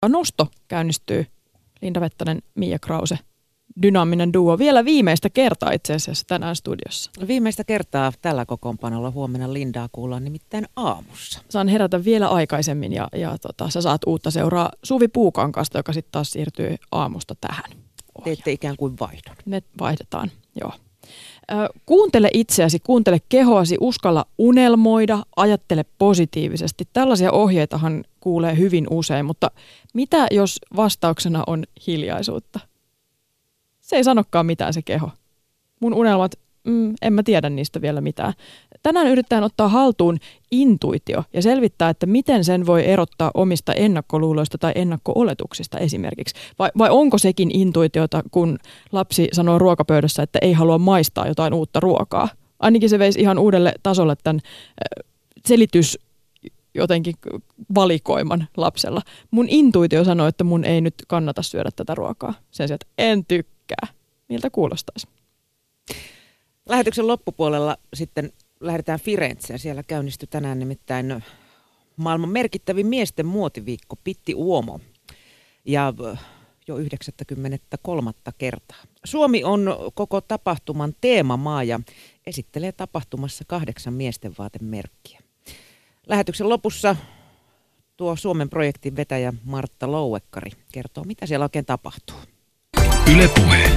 Nosto käynnistyy. Linda Vettanen, Mia Krause. Dynaaminen duo. Vielä viimeistä kertaa itse asiassa tänään studiossa. Viimeistä kertaa tällä kokoonpanolla. Huomenna Lindaa kuullaan nimittäin aamussa. Saan herätä vielä aikaisemmin ja sä saat uutta seuraa Suvi Puukankasta, joka sitten taas siirtyy aamusta tähän. Teette ikään kuin vaihdon. Ne vaihdetaan, joo. Kuuntele itseäsi, kuuntele kehoasi, uskalla unelmoida, ajattele positiivisesti. Tällaisia ohjeitahan kuulee hyvin usein, mutta mitä jos vastauksena on hiljaisuutta? Se ei sanokaan mitään se keho. Mun unelmat, en mä tiedä niistä vielä mitään. Tänään yritetään ottaa haltuun intuitio ja selvittää, että miten sen voi erottaa omista ennakkoluuloista tai ennakko-oletuksista esimerkiksi. Vai onko sekin intuitiota, kun lapsi sanoo ruokapöydässä, että ei halua maistaa jotain uutta ruokaa? Ainakin se veisi ihan uudelle tasolle tämän selitys jotenkin valikoiman lapsella. Mun intuitio sanoo, että mun ei nyt kannata syödä tätä ruokaa. Sen sijaan, että en tykkää. Miltä kuulostaisi? Lähetyksen loppupuolella sitten lähdetään Firenzeen. Siellä käynnistyi tänään nimittäin maailman merkittävin miesten muotiviikko Pitti Uomo. Ja jo 93. kertaa. Suomi on koko tapahtuman teemamaa ja esittelee tapahtumassa 8 miesten vaatemerkkiä. Lähetyksen lopussa tuo Suomen projektin vetäjä Martta Louekkari kertoo, mitä siellä oikein tapahtuu. Yle Puhe.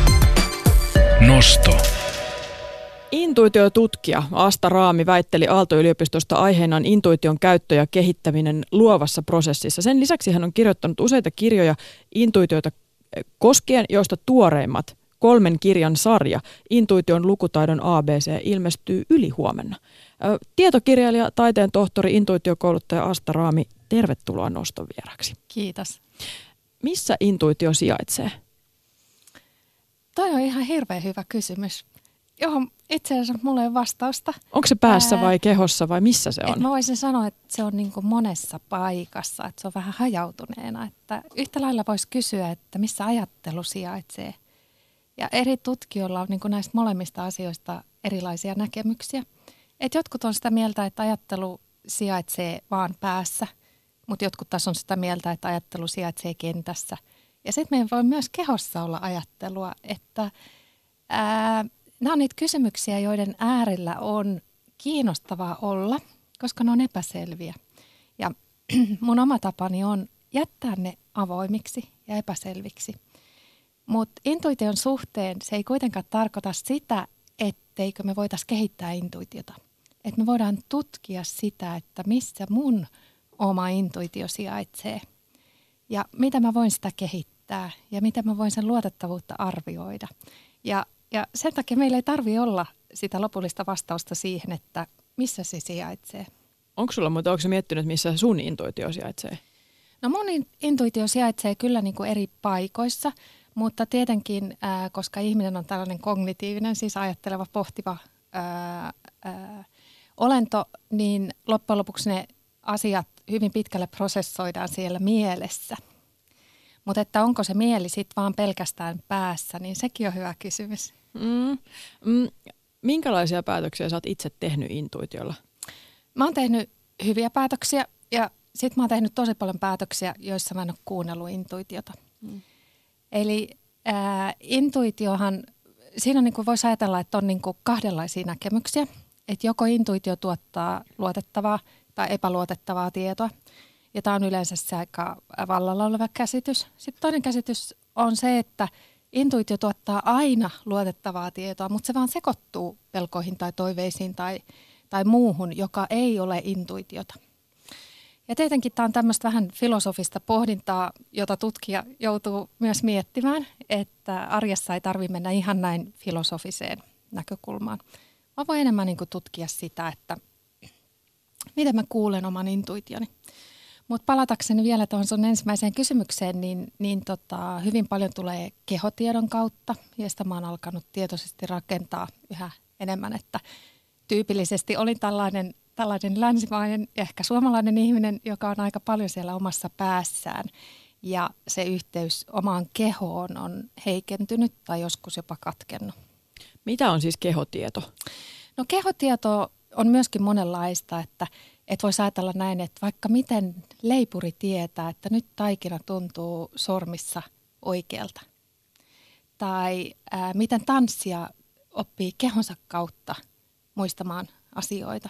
Nosto. Intuitiotutkija Asta Raami väitteli Aalto-yliopistosta aiheenaan intuition käyttö ja kehittäminen luovassa prosessissa. Sen lisäksi hän on kirjoittanut useita kirjoja intuitioita koskien, joista tuoreimmat 3 kirjan sarja Intuition lukutaidon ABC ilmestyy ylihuomenna. Tietokirjailija, taiteen tohtori, intuitiokouluttaja Asta Raami, tervetuloa Noston vieraksi. Kiitos. Missä intuitio sijaitsee? Toi on ihan hirveän hyvä kysymys, johon itse asiassa mulla ei ole vastausta. Onko se päässä vai kehossa vai missä se on? Mä voisin sanoa, että se on niin kuin monessa paikassa, että se on vähän hajautuneena. Että yhtä lailla voisi kysyä, että missä ajattelu sijaitsee. Ja eri tutkijoilla on niin kuin näistä molemmista asioista erilaisia näkemyksiä. Et jotkut on sitä mieltä, että ajattelu sijaitsee vaan päässä, mutta jotkut taas on sitä mieltä, että ajattelu sijaitsee kentässä. Ja sitten meidän voi myös kehossa olla ajattelua, että nämä on niitä kysymyksiä, joiden äärellä on kiinnostavaa olla, koska ne on epäselviä. Ja mun oma tapani on jättää ne avoimiksi ja epäselviksi. Mutta intuition suhteen se ei kuitenkaan tarkoita sitä, etteikö me voitaisiin kehittää intuitiota. Että me voidaan tutkia sitä, että missä mun oma intuitio sijaitsee ja mitä mä voin sitä kehittää ja miten mä voin sen luotettavuutta arvioida. Ja sen takia meillä ei tarvitse olla sitä lopullista vastausta siihen, että missä se sijaitsee. Onko sä miettinyt, missä sun intuitio sijaitsee? No mun intuitio sijaitsee kyllä niin kuin eri paikoissa, mutta tietenkin, koska ihminen on tällainen kognitiivinen, siis ajatteleva, pohtiva olento, niin loppujen lopuksi ne asiat hyvin pitkälle prosessoidaan siellä mielessä. Mutta että onko se mieli sitten vaan pelkästään päässä, niin sekin on hyvä kysymys. Minkälaisia päätöksiä sä oot itse tehnyt intuitiolla? Mä oon tehnyt hyviä päätöksiä ja sitten mä oon tehnyt tosi paljon päätöksiä, joissa mä en ole kuunnellut intuitiota. Eli intuitiohan, siinä on niin kuin voisi ajatella, että on niin kuin kahdenlaisia näkemyksiä. Että joko intuitio tuottaa luotettavaa tai epäluotettavaa tietoa. Ja tämä on yleensä se aika vallalla oleva käsitys. Sitten toinen käsitys on se, että intuitio tuottaa aina luotettavaa tietoa, mutta se vaan sekoittuu pelkoihin tai toiveisiin tai muuhun, joka ei ole intuitiota. Ja tietenkin tämä on tämmöistä vähän filosofista pohdintaa, jota tutkija joutuu myös miettimään, että arjessa ei tarvitse mennä ihan näin filosofiseen näkökulmaan. Mä voin enemmän niin kuin tutkia sitä, että miten mä kuulen oman intuitioni. Mutta palatakseni vielä tuohon sun ensimmäiseen kysymykseen, niin hyvin paljon tulee kehotiedon kautta, ja sitä mä oon alkanut tietoisesti rakentaa yhä enemmän, että tyypillisesti olin tällainen länsimainen ja ehkä suomalainen ihminen, joka on aika paljon siellä omassa päässään, ja se yhteys omaan kehoon on heikentynyt tai joskus jopa katkennut. Mitä on siis kehotieto? No kehotieto on myöskin monenlaista, että Että voisi ajatella näin, että vaikka miten leipuri tietää, että nyt taikina tuntuu sormissa oikealta. Tai miten tanssija oppii kehonsa kautta muistamaan asioita.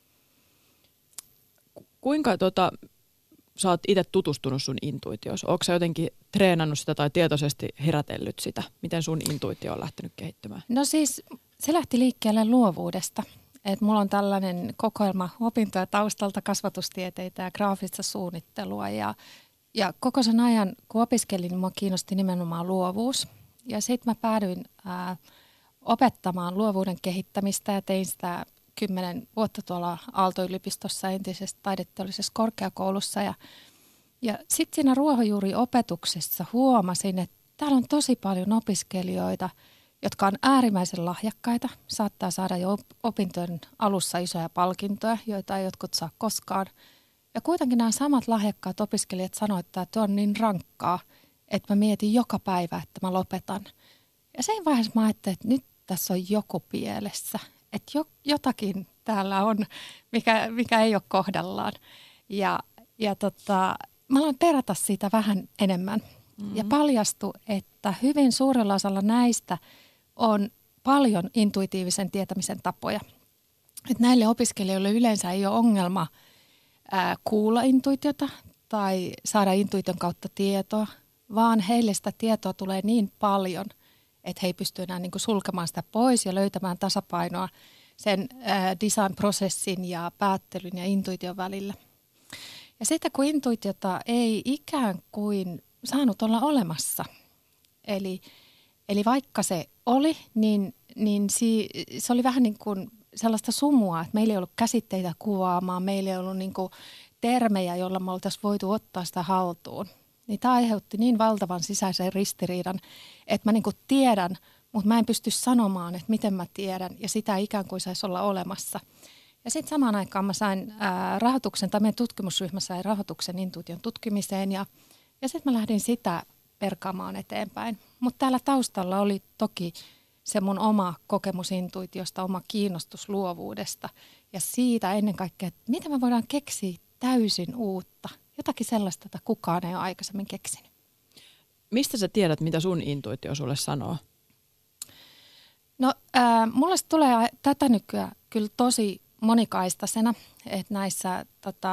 Kuinka sä oot itse tutustunut sun intuitioon? Ootko sä jotenkin treenannut sitä tai tietoisesti herätellyt sitä? Miten sun intuitio on lähtenyt kehittymään? No siis se lähti liikkeelle luovuudesta. Et mulla on tällainen kokoelma opintoja taustalta, kasvatustieteitä ja graafista suunnittelua. Ja koko sen ajan, kun opiskelin, niin mua kiinnosti nimenomaan luovuus. Ja sitten mä päädyin opettamaan luovuuden kehittämistä ja tein sitä 10 vuotta tuolla Aalto-yliopistossa entisessä taideteollisessa korkeakoulussa. Ja sitten siinä ruohonjuuriopetuksessa huomasin, että täällä on tosi paljon opiskelijoita, jotka on äärimmäisen lahjakkaita, saattaa saada jo opintojen alussa isoja palkintoja, joita ei jotkut saa koskaan. Ja kuitenkin nämä samat lahjakkaat opiskelijat sanoivat, että tuo on niin rankkaa, että mä mietin joka päivä, että mä lopetan. Ja siinä vaiheessa mä ajattelin, että nyt tässä on joku pielessä, että jotakin täällä on, mikä ei ole kohdallaan. Ja mä aloin perata siitä vähän enemmän. Ja paljastui, että hyvin suurella osalla näistä on paljon intuitiivisen tietämisen tapoja. Että näille opiskelijoille yleensä ei ole ongelma kuulla intuitiota tai saada intuition kautta tietoa, vaan heille sitä tietoa tulee niin paljon, että he ei pysty enää niin kuin sulkemaan sitä pois ja löytämään tasapainoa sen design-prosessin ja päättelyn ja intuition välillä. Ja sitten kun intuitiota ei ikään kuin saanut olla olemassa, eli vaikka se oli, niin se oli vähän niin kuin sellaista sumua, että meillä ei ollut käsitteitä kuvaamaan, meillä ei ollut niin kuin termejä, joilla me oltaisiin voitu ottaa sitä haltuun. Niin tämä aiheutti niin valtavan sisäisen ristiriidan, että mä niin kuin tiedän, mutta mä en pysty sanomaan, että miten mä tiedän, ja sitä ikään kuin saisi olla olemassa. Ja sitten samaan aikaan mä sain rahoituksen, tai meidän tutkimusryhmä sai rahoituksen intuition tutkimiseen, ja sitten mä lähdin sitä perkaamaan eteenpäin. Mutta täällä taustalla oli toki se mun oma kokemus intuitiosta, oma kiinnostus luovuudesta, ja siitä ennen kaikkea, että miten me voidaan keksiä täysin uutta. Jotakin sellaista, jota kukaan ei ole aikaisemmin keksinyt. Mistä sä tiedät, mitä sun intuitio sulle sanoo? No, mulle se tulee tätä nykyään kyllä tosi monikaistasena, että näissä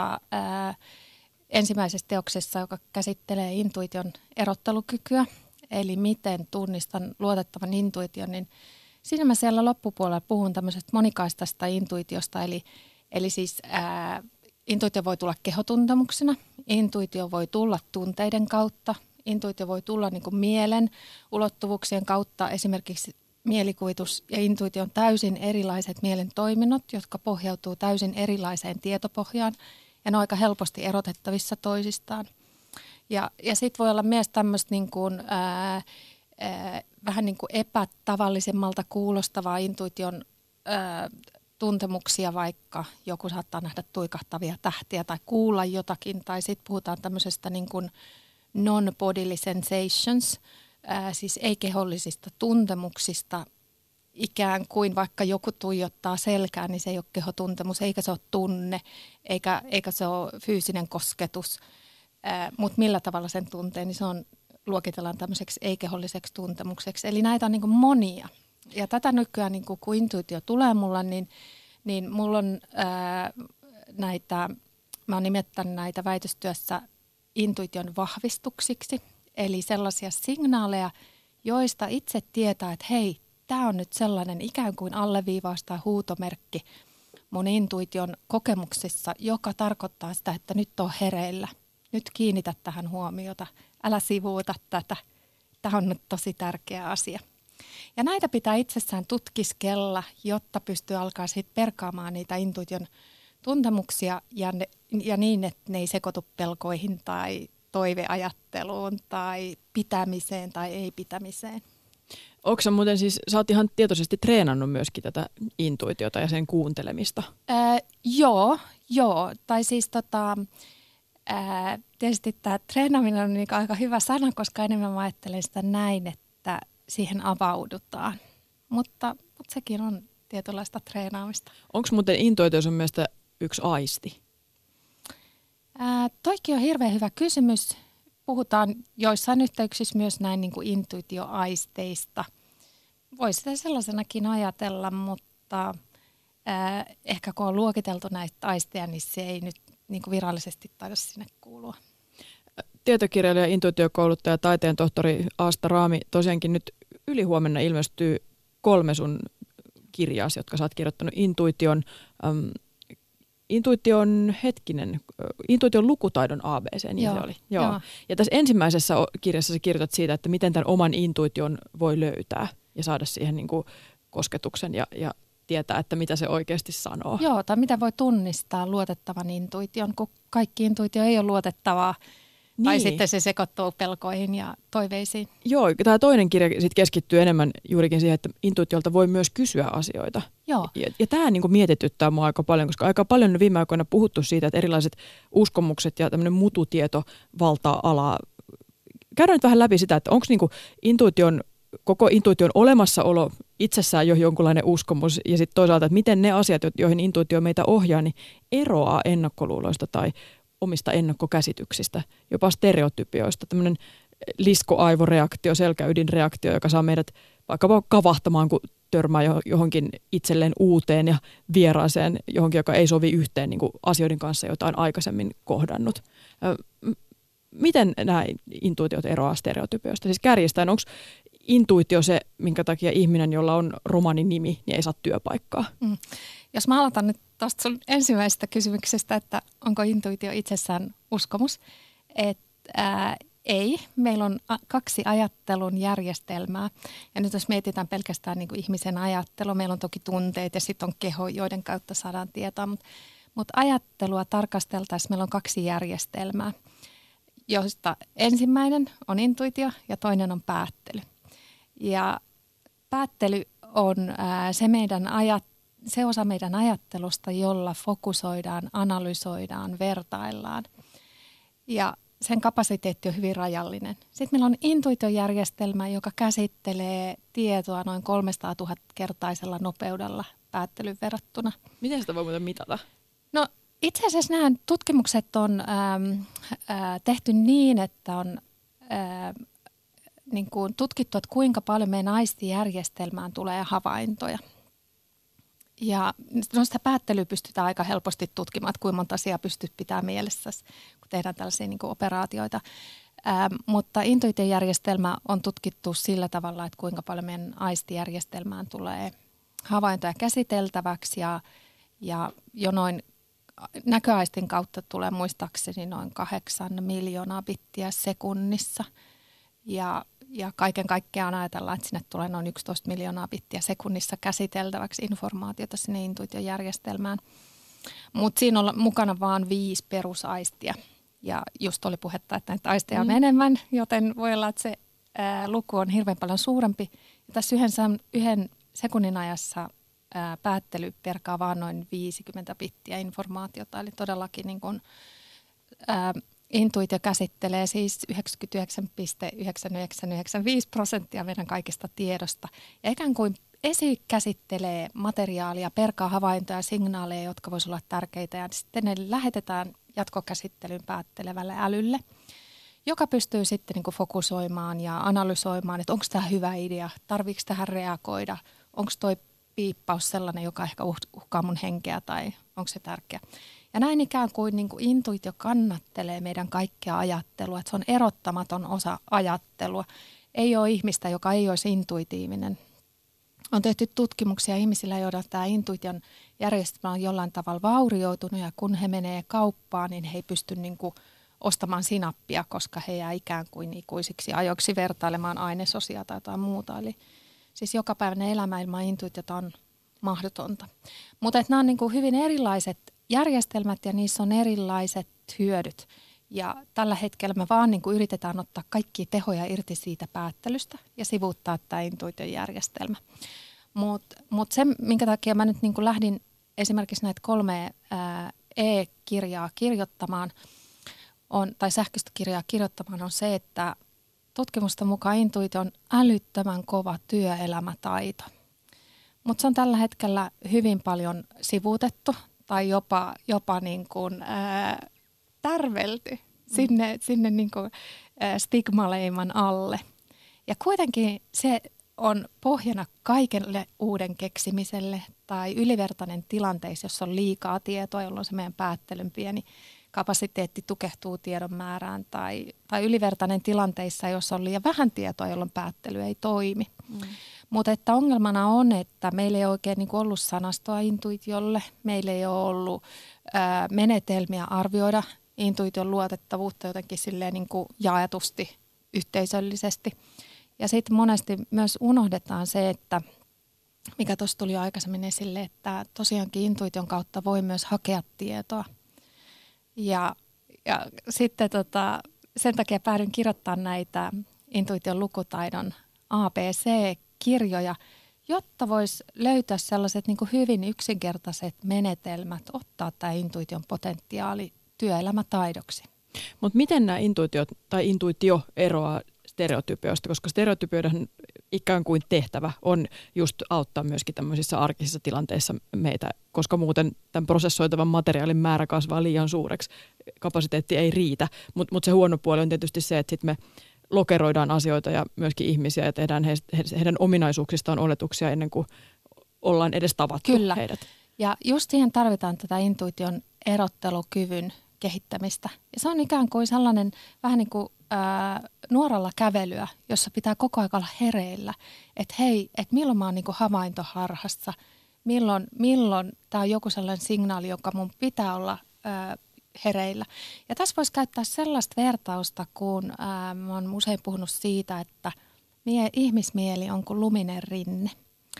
ensimmäisessä teoksessa, joka käsittelee intuition erottelukykyä, eli miten tunnistan luotettavan intuition, niin siinä mä siellä loppupuolella puhun tämmöisestä monikaistasta intuitiosta, eli siis intuitio voi tulla kehotuntemuksena, intuitio voi tulla tunteiden kautta, intuitio voi tulla niin kuin mielen ulottuvuuksien kautta, esimerkiksi mielikuvitus ja intuitio on täysin erilaiset mielen toiminnot, jotka pohjautuu täysin erilaiseen tietopohjaan ja ne on aika helposti erotettavissa toisistaan. Ja sitten voi olla myös tämmöistä niin kuin, vähän niin kuin epätavallisemmalta kuulostavaa intuition tuntemuksia, vaikka joku saattaa nähdä tuikahtavia tähtiä tai kuulla jotakin, tai sitten puhutaan tämmöisestä niin kuin non-bodily sensations, siis ei-kehollisista tuntemuksista, ikään kuin vaikka joku tuijottaa selkään, niin se ei ole kehotuntemus, eikä se ole tunne, eikä se ole fyysinen kosketus, mutta millä tavalla sen tuntee, niin se on, luokitellaan tämmöiseksi ei-keholliseksi tuntemukseksi. Eli näitä on niin kuin monia. Ja tätä nykyään, niin kun intuitio tulee mulla, niin mulla on näitä, mä oon nimettänyt näitä väitöstyössä intuition vahvistuksiksi. Eli sellaisia signaaleja, joista itse tietää, että hei, tämä on nyt sellainen ikään kuin alleviivaus tai huutomerkki mun intuition kokemuksissa, joka tarkoittaa sitä, että nyt on hereillä. Nyt kiinnitä tähän huomiota, älä sivuuta tätä. Tämä on nyt tosi tärkeä asia. Ja näitä pitää itsessään tutkiskella, jotta pystyy alkaa sitten perkaamaan niitä intuition tuntemuksia ja niin, että ne ei sekoitu pelkoihin tai toiveajatteluun tai pitämiseen tai ei-pitämiseen. Onko sä muuten siis, sä oot ihan tietoisesti treenannut myöskin tätä intuitiota ja sen kuuntelemista? Joo. Tai siis tietysti tämä treenaaminen on niin aika hyvä sana, koska enemmän mä ajattelen sitä näin, että siihen avaudutaan. Mutta sekin on tietynlaista treenaamista. Onko muuten intuitio sun mielestä yksi aisti? Toikin on hirveän hyvä kysymys. Puhutaan joissain yhteyksissä myös näin niin kuin intuitioaisteista. Voi sitä sellaisenakin ajatella, mutta ehkä kun on luokiteltu näitä aisteja, niin se ei nyt niin kuin virallisesti taida sinne kuulua. Tietokirjailija, intuitiokouluttaja, taiteen tohtori Asta Raami, tosiaankin nyt ylihuomenna ilmestyy 3 sun kirjaasi, jotka sä oot kirjoittanut intuition lukutaidon ABC, niin Joo, se oli. Joo. joo. Ja tässä ensimmäisessä kirjassa sä kirjoitat siitä, että miten tämän oman intuition voi löytää ja saada siihen niin kuin kosketuksen ja tietää, että mitä se oikeasti sanoo. Joo, tai mitä voi tunnistaa luotettavan intuition, kun kaikki intuitio ei ole luotettavaa. Niin. Tai sitten se sekoittuu pelkoihin ja toiveisiin. Joo, tämä toinen kirja sit keskittyy enemmän juurikin siihen, että intuitiolta voi myös kysyä asioita. Joo. Ja tämä niin kuin mietityttää mua aika paljon, koska aika paljon on viime aikoina puhuttu siitä, että erilaiset uskomukset ja tämmöinen mututieto valtaa alaa. Käydään nyt vähän läpi sitä, että onko niin kuin koko intuition olemassaolo itsessään jo jonkunlainen uskomus ja sitten toisaalta, että miten ne asiat, joihin intuitio meitä ohjaa, niin eroaa ennakkoluuloista tai omista ennakkokäsityksistä, jopa stereotypioista. Tämmöinen liskoaivoreaktio, selkäydinreaktio, joka saa meidät vaikka kavahtamaan, kun törmää johonkin itselleen uuteen ja vieraaseen, johonkin, joka ei sovi yhteen niin kuin asioiden kanssa, joita on aikaisemmin kohdannut. Miten nämä intuitiot eroaa stereotypioista? Siis kärjistäen, onko intuitio se, minkä takia ihminen, jolla on romanin nimi, niin ei saa työpaikkaa? Jos mä aloitan nyt tuosta sun ensimmäisestä kysymyksestä, että onko intuitio itsessään uskomus, että ei. Meillä on 2 ajattelun järjestelmää. Ja nyt jos mietitään pelkästään niin kuin ihmisen ajattelua, meillä on toki tunteet ja sitten on keho, joiden kautta saadaan tietoa. Mutta ajattelua tarkasteltaessa meillä on 2 järjestelmää, joista ensimmäinen on intuitio ja toinen on päättely. Ja päättely on se osa meidän ajattelusta, jolla fokusoidaan, analysoidaan, vertaillaan. Ja sen kapasiteetti on hyvin rajallinen. Sitten meillä on intuitiojärjestelmä, joka käsittelee tietoa noin 300 000 kertaisella nopeudella päättelyyn verrattuna. Miten sitä voi muuten mitata? No itse asiassa nämä tutkimukset on tehty niin, että on niin kuin tutkittu, että kuinka paljon meidän aistijärjestelmään tulee havaintoja. Ja sitä päättelyä pystytään aika helposti tutkimaan, että kuinka monta asiaa pystyt pitämään mielessä, kun tehdään tällaisia niin kuin operaatioita. Mutta intuitiojärjestelmä on tutkittu sillä tavalla, että kuinka paljon meidän aistijärjestelmään tulee havaintoja käsiteltäväksi ja jo noin näköaistin kautta tulee muistaakseni noin 8 miljoonaa bittiä sekunnissa. Ja kaiken kaikkiaan ajatellaan, että sinne tulee noin 11 miljoonaa bittiä sekunnissa käsiteltäväksi informaatiota sinne intuitiojärjestelmään. Mutta siinä on mukana vain 5 perusaistia. Ja just oli puhetta, että näitä aisteja on enemmän, joten voi olla, että se luku on hirveän paljon suurempi. Ja tässä yhden sekunnin ajassa päättely perkaa vaan noin 50 bittiä informaatiota. Eli todellakin niin kun, intuitio käsittelee siis 99,9995% meidän kaikista tiedosta. Ja ikään kuin esikäsittelee materiaalia, perkaa havaintoja ja signaaleja, jotka voisivat olla tärkeitä. Ja sitten ne lähetetään jatkokäsittelyyn päättelevälle älylle, joka pystyy sitten niin kuin fokusoimaan ja analysoimaan, että onko tämä hyvä idea, tarviiko tähän reagoida, onko toi piippaus sellainen, joka ehkä uhkaa mun henkeä tai onko se tärkeä. Ja näin ikään kuin, intuitio kannattelee meidän kaikkea ajattelua, että se on erottamaton osa ajattelua. Ei ole ihmistä, joka ei olisi intuitiivinen. On tehty tutkimuksia ihmisillä, joilla tämä intuition järjestelmä on jollain tavalla vaurioitunut ja kun he menee kauppaan, niin he ei pysty ostamaan sinappia, koska he jää ikään kuin ikuisiksi ajoiksi vertailemaan ainesosia tai jotain muuta. Eli siis jokapäiväinen elämä ilman intuitiota on mahdotonta. Mutta nämä on hyvin erilaiset järjestelmät ja niissä on erilaiset hyödyt. Ja tällä hetkellä me vaan yritetään ottaa kaikki tehoja irti siitä päättelystä ja sivuuttaa tämä intuitiojärjestelmä. Mutta se, minkä takia mä nyt lähdin esimerkiksi näitä 3 e-kirjaa kirjoittamaan, tai sähköistä kirjaa kirjoittamaan, on se, että tutkimusten mukaan intuitio on älyttömän kova työelämätaito. Mutta se on tällä hetkellä hyvin paljon sivuutettu tai jopa tärvelty sinne niin kuin stigmaleiman alle. Ja kuitenkin se on pohjana kaikelle uuden keksimiselle tai ylivertainen tilanteissa, jossa on liikaa tietoa, jolloin se meidän päättelyn pieni kapasiteetti tukehtuu tiedon määrään tai ylivertainen tilanteissa, jossa on liian vähän tietoa, jolloin päättely ei toimi. Mutta että ongelmana on, että meillä ei oikein niin kuin ollut sanastoa intuitiolle, meillä ei ole ollut menetelmiä arvioida intuition luotettavuutta jotenkin silleen niin kuin jaetusti, yhteisöllisesti. Ja sitten monesti myös unohdetaan se, että mikä tuossa tuli jo aikaisemmin esille, että tosiaankin intuition kautta voi myös hakea tietoa. Ja sitten sen takia päädyin kirjoittamaan näitä intuition lukutaidon ABC-kirjoja, jotta voisi löytää sellaiset niin kuin hyvin yksinkertaiset menetelmät ottaa tämä intuition potentiaali työelämätaidoksi. Mutta miten nämä intuitiot tai intuitio eroaa stereotypioista, koska stereotypioiden ikään kuin tehtävä on just auttaa myöskin tämmöisissä arkisissa tilanteissa meitä, koska muuten tämän prosessoitavan materiaalin määrä kasvaa liian suureksi. Kapasiteetti ei riitä, mutta se huono puoli on tietysti se, että sit me lokeroidaan asioita ja myöskin ihmisiä ja tehdään heidän ominaisuuksistaan oletuksia ennen kuin ollaan edes tavattu heidät. Ja just siihen tarvitaan tätä intuition erottelukyvyn kehittämistä. Ja se on ikään kuin sellainen vähän niin kuin nuoralla kävelyä, jossa pitää koko ajan olla hereillä. Että hei, että milloin mä oon niin kuin havaintoharhassa, milloin tämä on joku sellainen signaali, joka mun pitää olla hereillä. Ja tässä voisi käyttää sellaista vertausta, kun mä oon usein puhunut siitä, että ihmismieli on kuin luminen rinne.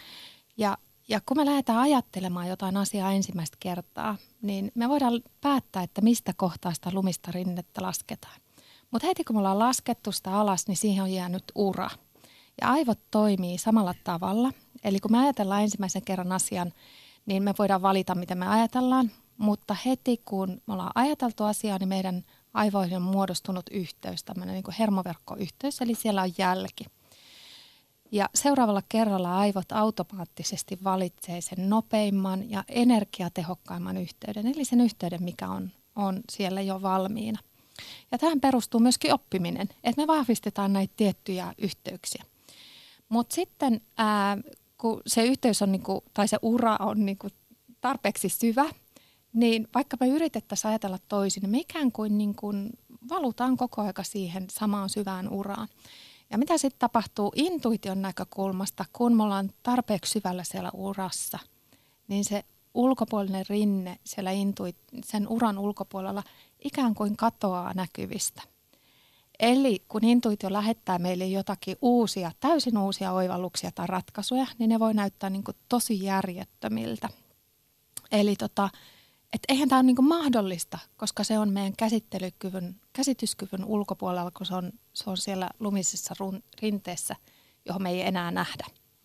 Ja kun me lähdetään ajattelemaan jotain asiaa ensimmäistä kertaa, niin me voidaan päättää, että mistä kohtaa sitä lumista rinnettä lasketaan. Mutta heti kun me ollaan laskettu sitä alas, niin siihen on jäänyt ura. Ja aivot toimii samalla tavalla. Eli kun me ajatellaan ensimmäisen kerran asian, niin me voidaan valita, miten me ajatellaan. Mutta heti kun me ollaan ajateltu asiaa, niin meidän aivoihin on muodostunut yhteys, tämmöinen niin kuin hermoverkkoyhteys, eli siellä on jälki. Ja seuraavalla kerralla aivot automaattisesti valitsee sen nopeimman ja energiatehokkaimman yhteyden, eli sen yhteyden, mikä on siellä jo valmiina. Ja tähän perustuu myöskin oppiminen, että me vahvistetaan näitä tiettyjä yhteyksiä. Mutta sitten kun se yhteys on niinku, tai se ura on niinku tarpeeksi syvä, niin vaikka me yritettäisiin ajatella toisin, niin me ikään kuin niinku valutaan koko aika siihen samaan syvään uraan. Ja mitä sitten tapahtuu intuition näkökulmasta, kun me ollaan tarpeeksi syvällä siellä urassa, niin se ulkopuolinen rinne siellä sen uran ulkopuolella ikään kuin katoaa näkyvistä. Eli kun intuitio lähettää meille jotakin uusia, täysin uusia oivalluksia tai ratkaisuja, niin ne voi näyttää niin kuin tosi järjettömiltä. Eli että eihän tämä ole niin kuin mahdollista, koska se on meidän käsityskyvyn ulkopuolella, kun se on siellä lumisessa rinteessä, johon me ei enää nähdä.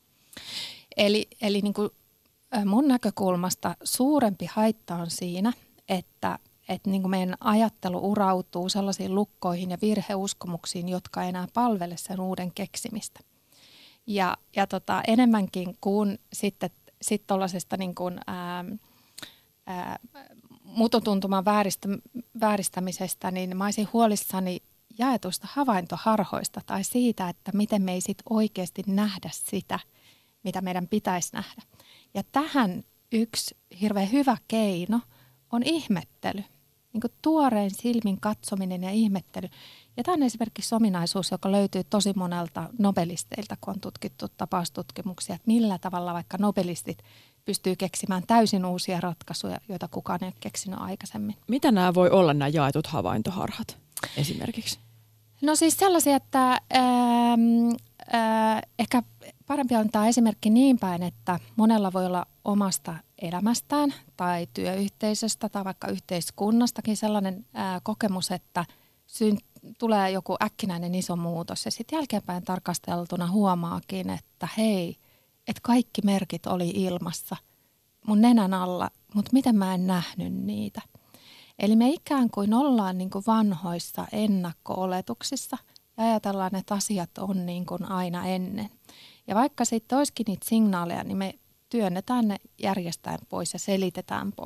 Eli niin kuin mun näkökulmasta suurempi haitta on siinä, että niin kuin meidän ajattelu urautuu sellaisiin lukkoihin ja virheuskomuksiin, jotka ei enää palvele sen uuden keksimistä. Ja enemmänkin kuin sitten tuollaisesta niin kuin mututuntuman vääristämisestä, niin mä olisin huolissani jaetuista havaintoharhoista tai siitä, että miten me ei sit oikeasti nähdä sitä, mitä meidän pitäisi nähdä. Ja tähän yksi hirveän hyvä keino on ihmettely, niin kuin tuoreen silmin katsominen ja ihmettely. Ja tämä on esimerkiksi ominaisuus, joka löytyy tosi monelta nobelisteilta, kun on tutkittu tapaustutkimuksia, että millä tavalla vaikka nobelistit pystyy keksimään täysin uusia ratkaisuja, joita kukaan ei ole keksinyt aikaisemmin. Mitä nämä voi olla, nämä jaetut havaintoharhat esimerkiksi? No siis sellaisia, että ehkä parempi on tämä esimerkki niin päin, että monella voi olla omasta elämästään tai työyhteisöstä tai vaikka yhteiskunnastakin sellainen kokemus, että tulee joku äkkinäinen iso muutos ja sitten jälkeenpäin tarkasteltuna huomaakin, että hei, että kaikki merkit oli ilmassa mun nenän alla, mutta miten mä en nähnyt niitä. Eli me ikään kuin ollaan niin kuin vanhoissa ennakko-oletuksissa ja ajatellaan, että asiat on niin kuin aina ennen. Ja vaikka sitten olisikin niitä signaaleja, niin me työnnetään ne järjestäen pois ja selitetään pois.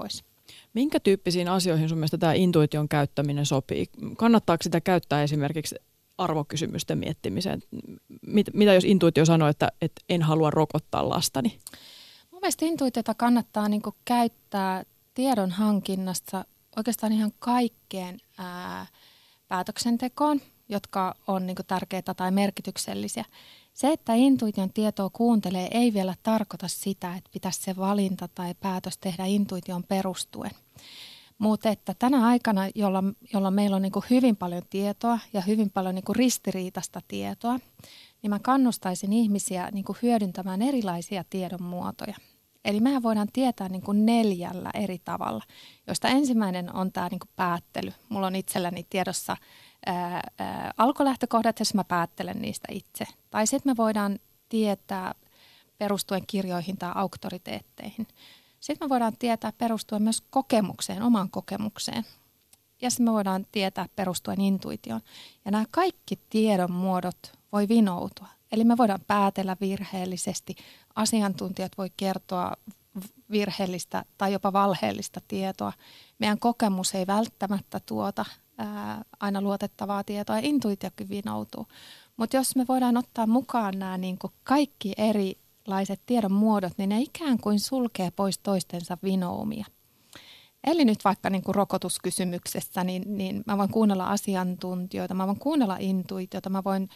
Minkä tyyppisiin asioihin sun mielestä tämä intuition käyttäminen sopii? Kannattaako sitä käyttää esimerkiksi arvokysymysten miettimiseen? Mitä jos intuitio sanoo, että en halua rokottaa lastani? Mun mielestä intuitiota kannattaa niin kuin käyttää tiedon hankinnassa oikeastaan ihan kaikkeen päätöksentekoon, jotka on niin kuin tärkeitä tai merkityksellisiä. Se, että intuition tietoa kuuntelee, ei vielä tarkoita sitä, että pitäisi se valinta tai päätös tehdä intuition perustuen. Mutta että tänä aikana, jolla meillä on niin kuin hyvin paljon tietoa ja hyvin paljon niin kuin ristiriitaista tietoa, niin mä kannustaisin ihmisiä niin kuin hyödyntämään erilaisia tiedon muotoja. Eli mehän voidaan tietää niin kuin 4 eri tavalla, joista ensimmäinen on tämä niin kuin päättely. Mulla on itselläni tiedossa alkulähtökohdat, jos mä päättelen niistä itse. Tai sitten me voidaan tietää perustuen kirjoihin tai auktoriteetteihin. Sitten me voidaan tietää perustuen myös kokemukseen, omaan kokemukseen. Ja sitten me voidaan tietää perustuen intuitioon. Ja nämä kaikki tiedon muodot voi vinoutua. Eli me voidaan päätellä virheellisesti. Asiantuntijat voi kertoa virheellistä tai jopa valheellista tietoa. Meidän kokemus ei välttämättä tuota aina luotettavaa tietoa ja intuitiokin vinoutuu. Mutta jos me voidaan ottaa mukaan nämä niin kuin kaikki erilaiset tiedon muodot, niin ne ikään kuin sulkee pois toistensa vinoumia. Eli nyt vaikka niin kuin rokotuskysymyksessä, niin mä voin kuunnella asiantuntijoita, mä voin kuunnella intuitiota, mä voin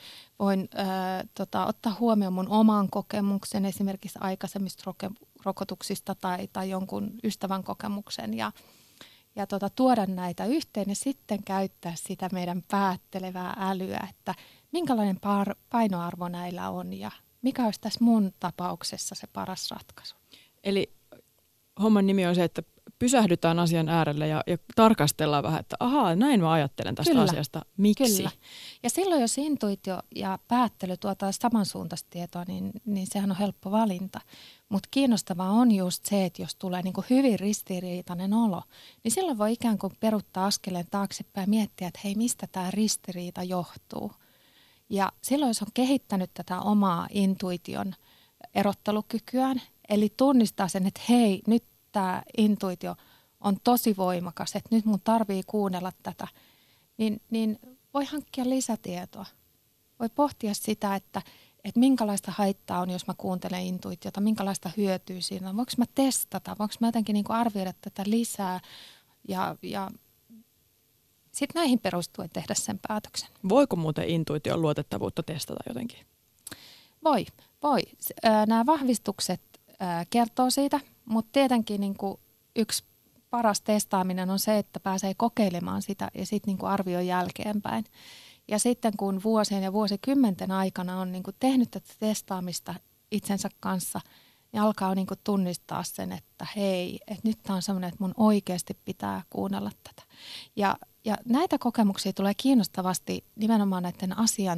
ottaa huomioon mun oman kokemuksen esimerkiksi aikaisemmista rokotuksista tai jonkun ystävän kokemuksen ja tuoda näitä yhteen ja sitten käyttää sitä meidän päättelevää älyä, että minkälainen painoarvo näillä on ja mikä olisi tässä mun tapauksessa se paras ratkaisu. Eli homman nimi on se, että pysähdytään asian äärelle ja tarkastellaan vähän, että ahaa, näin mä ajattelen tästä asiasta. Miksi? Kyllä. Ja silloin, jos intuitio ja päättely tuottaa samansuuntaista tietoa, niin sehän on helppo valinta. Mutta kiinnostavaa on just se, että jos tulee niinku hyvin ristiriitainen olo, niin silloin voi ikään kuin peruuttaa askeleen taaksepäin ja miettiä, että hei, mistä tämä ristiriita johtuu. Ja silloin, jos on kehittänyt tätä omaa intuition erottelukykyään, eli tunnistaa sen, että hei, nyt tämä intuitio on tosi voimakas, että nyt mun tarvii kuunnella tätä, niin voi hankkia lisätietoa. Voi pohtia sitä, että minkälaista haittaa on, jos mä kuuntelen intuitiota, minkälaista hyötyä siinä on. Voinko mä testata, voinko mä jotenkin niin kuin arvioida tätä lisää ja sitten näihin perustuen tehdä sen päätöksen. Voiko muuten intuition luotettavuutta testata jotenkin? Voi. Nämä vahvistukset kertoo siitä, mutta tietenkin niin kuin yksi paras testaaminen on se, että pääsee kokeilemaan sitä ja sitten niin kuin arvioi jälkeenpäin. Ja sitten kun vuosien ja vuosikymmenten aikana on niin kuin tehnyt tätä testaamista itsensä kanssa, niin alkaa niin kuin tunnistaa sen, että hei, että nyt tämä on semmoinen, että mun oikeasti pitää kuunnella tätä. Ja näitä kokemuksia tulee kiinnostavasti nimenomaan näiden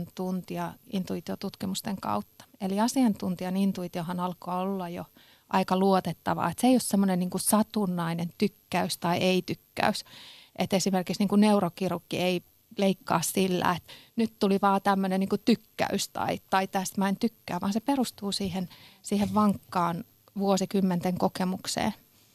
asiantuntija-intuitiotutkimusten kautta. Eli asiantuntijan intuitiohan alkoi olla jo aika luotettavaa. Että se ei ole semmoinen niin kuin satunnainen tykkäys tai ei-tykkäys. Että esimerkiksi niin kuin neurokirurgi ei leikkaa sillä, että nyt tuli vaan tämmöinen niin kuin tykkäys tai tästä mä en tykkää, vaan se perustuu siihen vankkaan vuosikymmenten kokemukseen.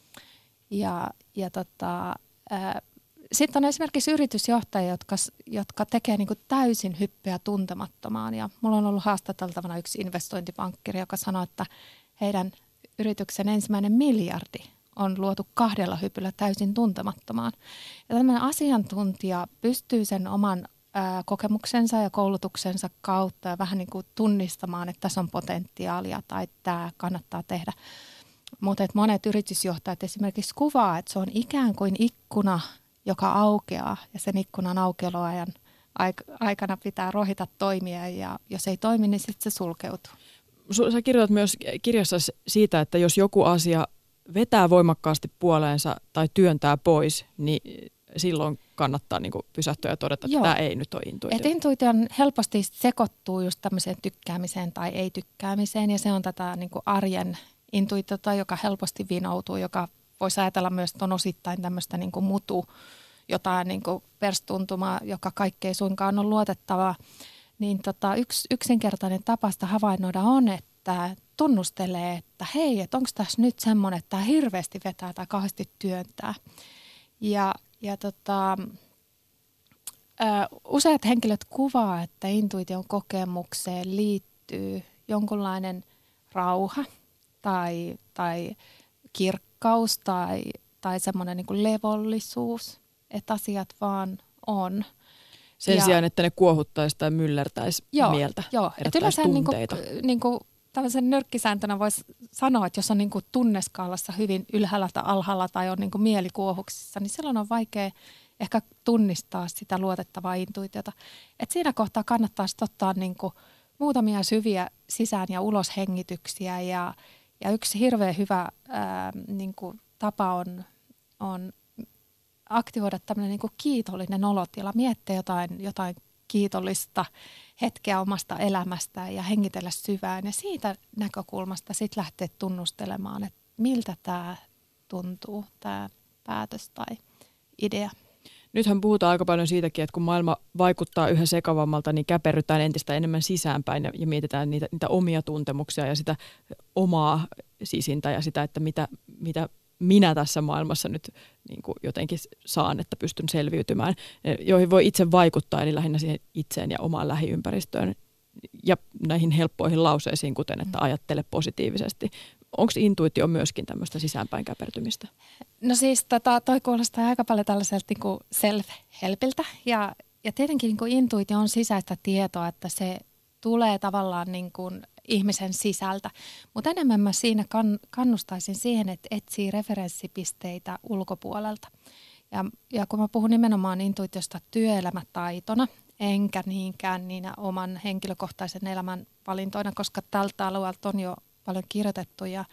Sitten on esimerkiksi yritysjohtajia, jotka tekee niin kuin täysin hyppyä tuntemattomaan. Ja mulla on ollut haastateltavana yksi investointipankkiri, joka sanoi, että heidän yrityksen ensimmäinen miljardi on luotu 2 hypyllä täysin tuntemattomaan. Ja tämmöinen asiantuntija pystyy sen oman kokemuksensa ja koulutuksensa kautta ja vähän niin kuin tunnistamaan, että tässä on potentiaalia tai tämä kannattaa tehdä. Mutta monet yritysjohtajat esimerkiksi kuvaa, että se on ikään kuin ikkuna, joka aukeaa ja sen ikkunan aukeoloajan aikana pitää rohita toimia ja jos ei toimi, niin sitten se sulkeutuu. Sä kirjoitat myös kirjassa siitä, että jos joku asia vetää voimakkaasti puoleensa tai työntää pois, niin silloin kannattaa niin kuin pysähtyä ja todeta, että tämä ei nyt ole intuitio. Et intuition helposti sekoittuu just tämmöiseen tykkäämiseen tai ei-tykkäämiseen ja se on tätä niin kuin arjen intuitiota, joka helposti vinoutuu, joka voisi ajatella myös, että on osittain tämmöistä niin kuin jotain niin kuin perstuntumaa, joka kaikkea suinkaan on luotettavaa. Niin yksi yksinkertainen tapa sitä havainnoida on, että tunnustelee, että hei, että onko tässä nyt semmoinen, että tämä hirveästi vetää tai kauheasti työntää. Useat henkilöt kuvaa, että intuition kokemukseen liittyy jonkunlainen rauha tai kirkkaus tai semmoinen niin kuin levollisuus, että asiat vaan on. Sen sijaan, että ne kuohuttaisi tai myllertäisi mieltä, herättäisi tunteita. Niin kuin tällaisen nyrkkisääntönä voisi sanoa, että jos on niin kuin tunneskaalassa hyvin ylhäällä tai alhaalla tai on niin kuin mielikuohuksissa, niin silloin on vaikea ehkä tunnistaa sitä luotettavaa intuitiota. Et siinä kohtaa kannattaa ottaa niin kuin muutamia syviä sisään- ja uloshengityksiä ja yksi hirveän hyvä niin kuin tapa on aktivoida tämmöinen niin kuin kiitollinen olotila, miettiä jotain kiitollista hetkeä omasta elämästään ja hengitellä syvään. Ja siitä näkökulmasta sitten lähteä tunnustelemaan, että miltä tämä tuntuu, tämä päätös tai idea. Nythän puhutaan aika paljon siitäkin, että kun maailma vaikuttaa yhä sekavammalta, niin käperrytään entistä enemmän sisäänpäin ja mietitään niitä omia tuntemuksia ja sitä omaa sisintä ja sitä, että mitä minä tässä maailmassa nyt niin kuin jotenkin saan, että pystyn selviytymään, joihin voi itse vaikuttaa, eli lähinnä siihen itseen ja omaan lähiympäristöön ja näihin helppoihin lauseisiin, kuten että ajattele positiivisesti. Onko intuitio myöskin tämmöistä sisäänpäin käpertymistä? No siis toi kuulostaa aika paljon tällaiselta niin kuin self-helpiltä ja tietenkin niin kuin intuitio on sisäistä tietoa, että se tulee tavallaan niin kuin ihmisen sisältä, mutta enemmän mä siinä kannustaisin siihen, että etsii referenssipisteitä ulkopuolelta. Ja kun mä puhun nimenomaan intuitiosta työelämätaitona, enkä niinkään niinä oman henkilökohtaisen elämän valintoina, koska tältä alueelta on jo paljon kirjoitettu ja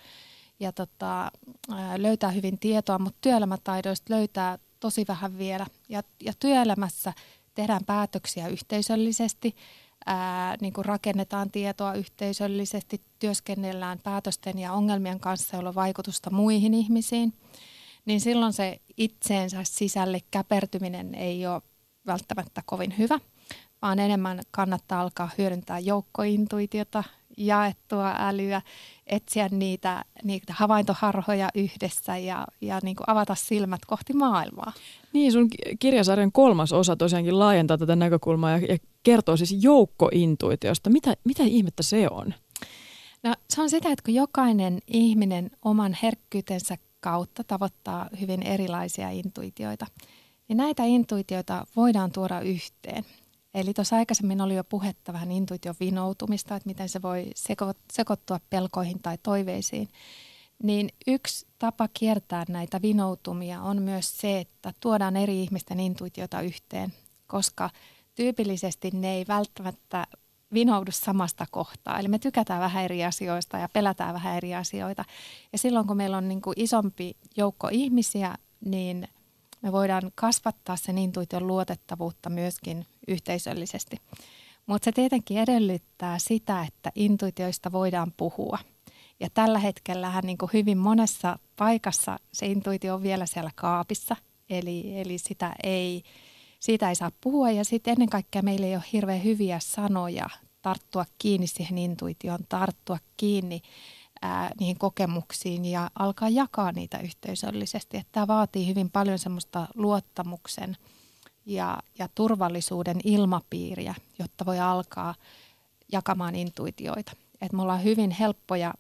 löytää hyvin tietoa, mutta työelämätaidoista löytää tosi vähän vielä. Ja työelämässä tehdään päätöksiä yhteisöllisesti, niin kuin rakennetaan tietoa yhteisöllisesti, työskennellään päätösten ja ongelmien kanssa, joilla on vaikutusta muihin ihmisiin, niin silloin se itseensä sisälle käpertyminen ei ole välttämättä kovin hyvä, vaan enemmän kannattaa alkaa hyödyntää joukkointuitiota, jaettua älyä, etsiä niitä havaintoharhoja yhdessä ja niin kuin avata silmät kohti maailmaa. Niin, sun kirjasarjan 3. osa tosiaankin laajentaa tätä näkökulmaa ja kertoo siis joukkointuitiosta. Mitä ihmettä se on? No, se on sitä, että kun jokainen ihminen oman herkkyytensä kautta tavoittaa hyvin erilaisia intuitioita, niin näitä intuitioita voidaan tuoda yhteen. Eli tuossa aikaisemmin oli jo puhetta vähän intuition vinoutumista, että miten se voi sekoittua pelkoihin tai toiveisiin. Niin yksi tapa kiertää näitä vinoutumia on myös se, että tuodaan eri ihmisten intuitiota yhteen, koska tyypillisesti ne ei välttämättä vinoudu samasta kohtaa. Eli me tykätään vähän eri asioista ja pelätään vähän eri asioita. Ja silloin kun meillä on niin kuin isompi joukko ihmisiä, niin me voidaan kasvattaa sen intuition luotettavuutta myöskin yhteisöllisesti. Mutta se tietenkin edellyttää sitä, että intuitioista voidaan puhua. Ja tällä hetkellähän niin kuin hyvin monessa paikassa se intuitio on vielä siellä kaapissa. Eli siitä ei saa puhua ja sitten ennen kaikkea meillä ei ole hirveän hyviä sanoja tarttua kiinni siihen intuitioon, tarttua kiinni niihin kokemuksiin ja alkaa jakaa niitä yhteisöllisesti. Että tämä vaatii hyvin paljon semmoista luottamuksen ja turvallisuuden ilmapiiriä, jotta voi alkaa jakamaan intuitioita. Että me ollaan hyvin helppoja,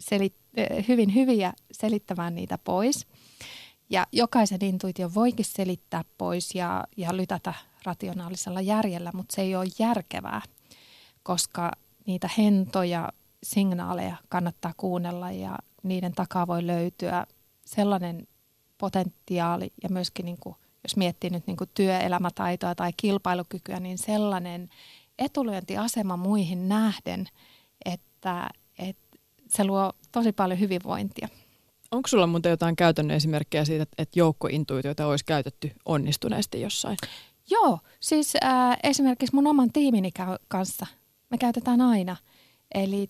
hyvin hyviä selittämään niitä pois. Ja jokaisen intuition voikin selittää pois ja lytätä rationaalisella järjellä, mutta se ei ole järkevää, koska niitä hentoja signaaleja kannattaa kuunnella ja niiden takaa voi löytyä sellainen potentiaali ja myöskin niin kuin, jos miettii nyt niin kuin työelämätaitoa tai kilpailukykyä, niin sellainen etulyöntiasema muihin nähden, että se luo tosi paljon hyvinvointia. Onko sulla muuten jotain käytännön esimerkkejä siitä, että joukkointuitioita olisi käytetty onnistuneesti jossain? Joo, siis esimerkiksi mun oman tiimini kanssa me käytetään aina. Eli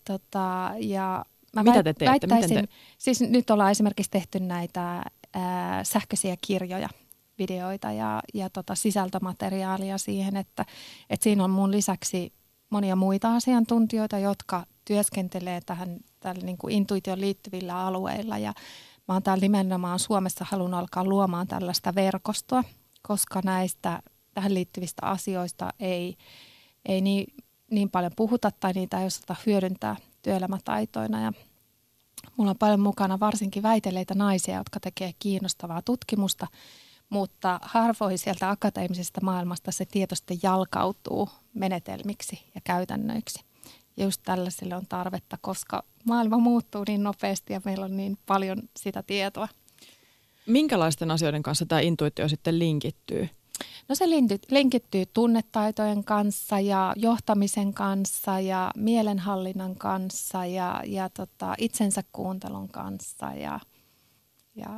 ja mä mitä te teette? Siis nyt ollaan esimerkiksi tehty näitä sähköisiä kirjoja, videoita ja sisältömateriaalia siihen, että siinä on mun lisäksi monia muita asiantuntijoita, jotka työskentelee tällä niin kuin intuitioon liittyvillä alueilla. Ja mä oon täällä nimenomaan Suomessa halunnut alkaa luomaan tällaista verkostoa, koska näistä tähän liittyvistä asioista ei niin paljon puhuta tai niitä ei osata hyödyntää työelämätaitoina. Ja mulla on paljon mukana varsinkin väitelleitä naisia, jotka tekee kiinnostavaa tutkimusta, mutta harvoin sieltä akateemisesta maailmasta se tieto sitten jalkautuu menetelmiksi ja käytännöiksi. Ja just tällaiselle on tarvetta, koska maailma muuttuu niin nopeasti ja meillä on niin paljon sitä tietoa. Minkälaisten asioiden kanssa tämä intuitio sitten linkittyy? No se linkittyy tunnetaitojen kanssa ja johtamisen kanssa ja mielenhallinnan kanssa ja itsensä kuuntelun kanssa ja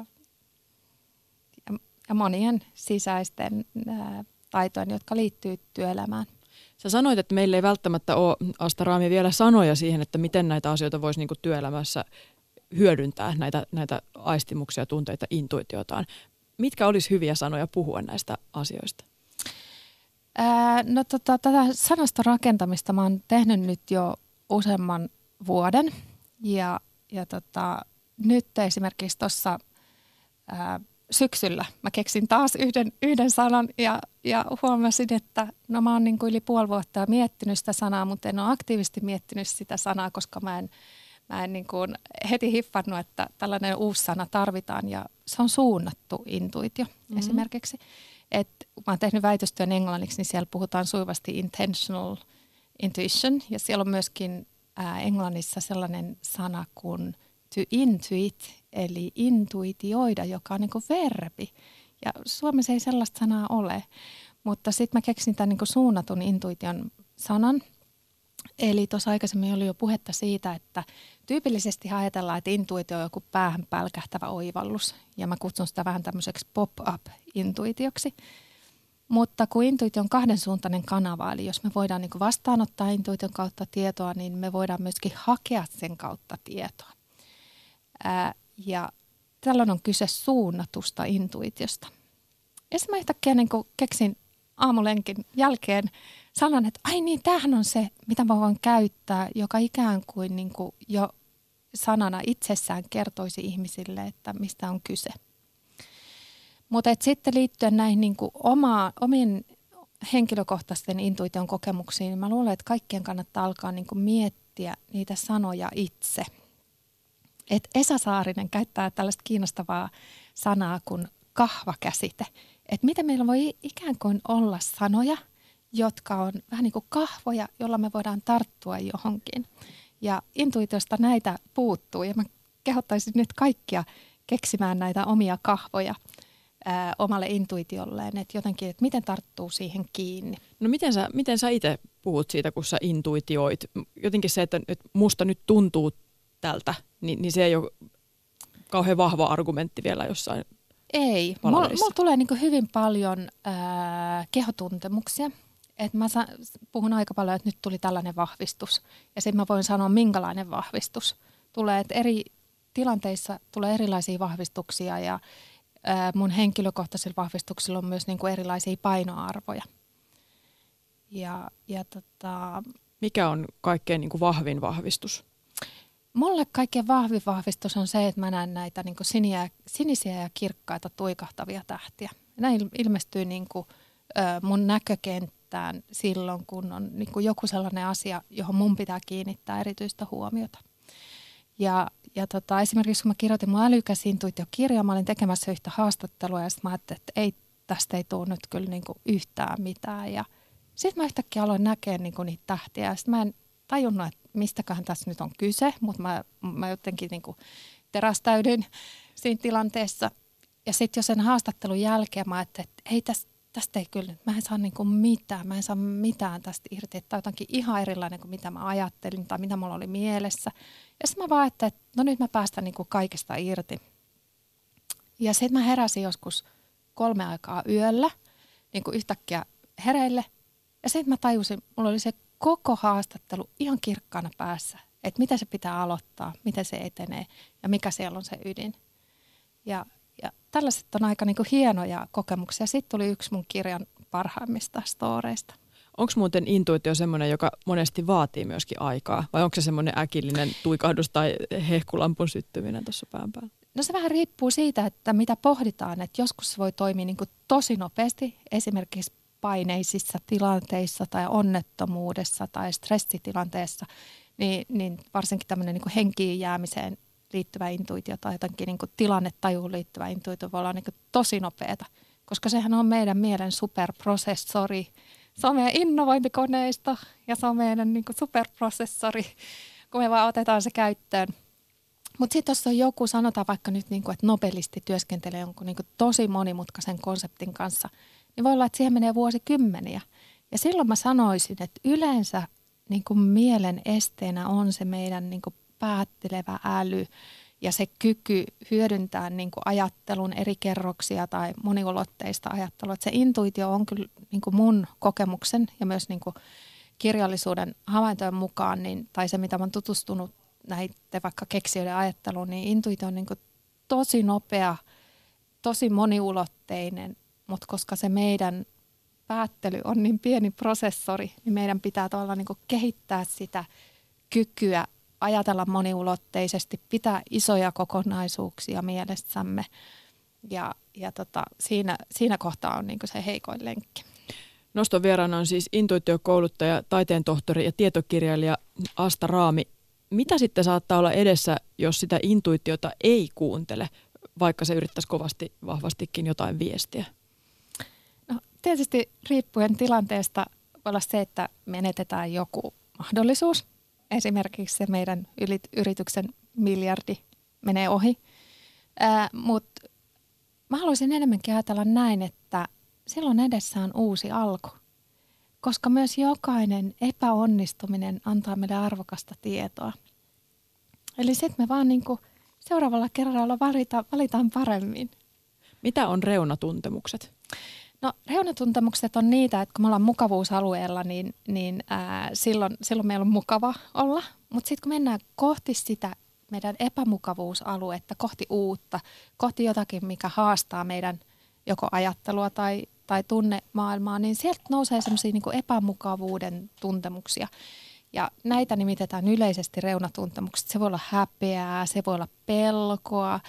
monien sisäisten taitojen, jotka liittyy työelämään. Sä sanoit, että meillä ei välttämättä ole, Asta Raami, vielä sanoja siihen, että miten näitä asioita voisi niin kuin työelämässä hyödyntää, näitä aistimuksia, tunteita, intuitiotaan. Mitkä olisi hyviä sanoja puhua näistä asioista? Tätä sanaston rakentamista mä oon tehnyt nyt jo useamman vuoden ja nyt esimerkiksi tuossa syksyllä mä keksin taas yhden sanan ja huomasin, että no mä oon niin kuin yli puoli vuotta miettinyt sitä sanaa, mutta en ole aktiivisesti miettinyt sitä sanaa, koska mä en niin kuin heti hiffannut, että tällainen uusi sana tarvitaan ja se on suunnattu intuitio esimerkiksi. Että mä oon tehnyt väitöstyön englanniksi, niin siellä puhutaan sujuvasti intentional intuition ja siellä on myöskin englannissa sellainen sana kuin to intuit, eli intuitioida, joka on niin kuin verbi. Ja Suomessa ei sellaista sanaa ole, mutta sitten mä keksin tämän niin kuin suunnatun intuition sanan. Eli tuossa aikaisemmin oli jo puhetta siitä, että tyypillisesti ajatellaan, että intuitio on joku päähän pälkähtävä oivallus. Ja mä kutsun sitä vähän tämmöiseksi pop-up-intuitioksi. Mutta kun intuitio on kahdensuuntainen kanava, eli jos me voidaan niin kuin vastaanottaa intuition kautta tietoa, niin me voidaan myöskin hakea sen kautta tietoa. Ja tällöin on kyse suunnatusta intuitiosta. Ja sitten mä yhtäkkiä niin kuin keksin aamulenkin jälkeen sanan, että ai niin, tämähän on se, mitä mä voin käyttää, joka ikään kuin, jo sanana itsessään kertoisi ihmisille, että mistä on kyse. Mutta sitten liittyen näihin niin kuin omiin henkilökohtaisten intuition kokemuksiin, niin mä luulen, että kaikkien kannattaa alkaa niin kuin miettiä niitä sanoja itse. Et Esa Saarinen käyttää tällaista kiinnostavaa sanaa kuin kahvakäsite. Että miten meillä voi ikään kuin olla sanoja, jotka on vähän niin kuin kahvoja, jolla me voidaan tarttua johonkin. Ja intuitiosta näitä puuttuu ja mä kehottaisin nyt kaikkia keksimään näitä omia kahvoja omalle intuitiolleen, että jotenkin, että miten tarttuu siihen kiinni. No miten sä itse puhut siitä, kun sä intuitioit? Jotenkin se, että musta nyt tuntuu tältä, niin se ei ole kauhean vahva argumentti vielä jossain. Ei. Mulla tulee niin kuin hyvin paljon kehotuntemuksia. Että mä puhun aika paljon, että nyt tuli tällainen vahvistus. Ja sitten mä voin sanoa, minkälainen vahvistus tulee. Että eri tilanteissa tulee erilaisia vahvistuksia ja mun henkilökohtaisilla vahvistuksilla on myös niin kuin erilaisia painoarvoja. Mikä on kaikkein niin kuin vahvin vahvistus? Mulle kaikkein vahvin vahvistus on se, että mä näen näitä niin kuin sinisiä ja kirkkaita tuikahtavia tähtiä. Näin ilmestyy niin kuin, mun näkökenttään silloin, kun on niin kuin joku sellainen asia, johon mun pitää kiinnittää erityistä huomiota. Ja esimerkiksi kun mä kirjoitin mun älykäs intuitiokirjaa, mä olin tekemässä yhtä haastattelua ja sitten mä ajattelin, että tästä ei tule nyt kyllä niin kuin yhtään mitään. Ja sitten mä yhtäkkiä aloin näkeä niin kuin niitä tähtiä ja sitten mä en tajunnut, että mistäköhän tässä nyt on kyse, mutta mä jotenkin niin kuin terästäydyin siinä tilanteessa. Ja sitten jo sen haastattelun jälkeen mä ajattelin, että ei tästä ei kyllä, mä en saa niin kuin mitään, mä en saa mitään tästä irti, että tämä on jotenkin ihan erilainen kuin mitä mä ajattelin tai mitä mulla oli mielessä. Ja sitten mä vaan ajattelin, että no nyt mä päästän niin kuin kaikesta irti. Ja sitten mä heräsin joskus 3 aikaa yöllä, niin kuin yhtäkkiä hereille. Ja sitten mä tajusin, mulla oli se koko haastattelu ihan kirkkaana päässä, että miten se pitää aloittaa, miten se etenee ja mikä siellä on se ydin. Ja tällaiset on aika niin kuin hienoja kokemuksia. Sitten tuli yksi mun kirjan parhaimmista storeista. Onko muuten intuitio semmoinen, joka monesti vaatii myöskin aikaa? Vai onko se semmoinen äkillinen tuikahdus tai hehkulampun syttyminen tuossa pään päällä? No se vähän riippuu siitä, että mitä pohditaan. Että joskus se voi toimia niin kuin tosi nopeasti, esimerkiksi paineisissa tilanteissa tai onnettomuudessa tai stressitilanteessa, niin varsinkin tämmöinen niin kuin henkiin jäämiseen liittyvä intuitio tai jotenkin niin kuin tilannetajuun liittyvä intuitio voi olla niin kuin tosi nopeata, koska sehän on meidän mielen superprosessori. Se on meidän innovointikoneisto ja se on meidän niin kuin superprosessori, kun me vaan otetaan se käyttöön. Mutta sitten jos on joku, sanotaan vaikka nyt, niin kuin, että nobelisti työskentelee jonkun niin kuin tosi monimutkaisen konseptin kanssa, niin voi olla, että siihen menee vuosikymmeniä. Ja silloin mä sanoisin, että yleensä niin kuin mielen esteenä on se meidän niin kuin päättelevä äly ja se kyky hyödyntää niin kuin ajattelun eri kerroksia tai moniulotteista ajattelua. Että se intuitio on kyllä niin kuin mun kokemuksen ja myös niin kuin kirjallisuuden havaintojen mukaan, niin, tai se mitä mä oon tutustunut näiden vaikka keksijöiden ajatteluun, niin intuitio on niin kuin tosi nopea, tosi moniulotteinen, mutta koska se meidän päättely on niin pieni prosessori, niin meidän pitää tavallaan niin kuin kehittää sitä kykyä ajatella moniulotteisesti, pitää isoja kokonaisuuksia mielessämme ja siinä kohtaa on niin kuin se heikoin lenkki. Noston vieraana on siis intuitiokouluttaja, taiteen tohtori ja tietokirjailija Asta Raami. Mitä sitten saattaa olla edessä, jos sitä intuitiota ei kuuntele, vaikka se yrittäisi kovasti vahvastikin jotain viestiä? No, tietysti riippuen tilanteesta voi olla se, että menetetään joku mahdollisuus. Esimerkiksi se meidän yrityksen miljardi menee ohi. Mutta mä haluaisin enemmänkin ajatella näin, että silloin edessä on uusi alku. Koska myös jokainen epäonnistuminen antaa meille arvokasta tietoa. Eli sitten me vaan niinku seuraavalla kerralla valitaan paremmin. Mitä on reunatuntemukset? No reunatuntemukset on niitä, että kun me ollaan mukavuusalueella, niin silloin meillä on mukava olla. Mutta sitten kun mennään kohti sitä meidän epämukavuusaluetta, kohti uutta, kohti jotakin, mikä haastaa meidän joko ajattelua tai tunnemaailmaa, niin sieltä nousee semmoisia niin kuin epämukavuuden tuntemuksia. Ja näitä nimitetään yleisesti reunatuntemukset. Se voi olla häpeää, se voi olla pelkoa,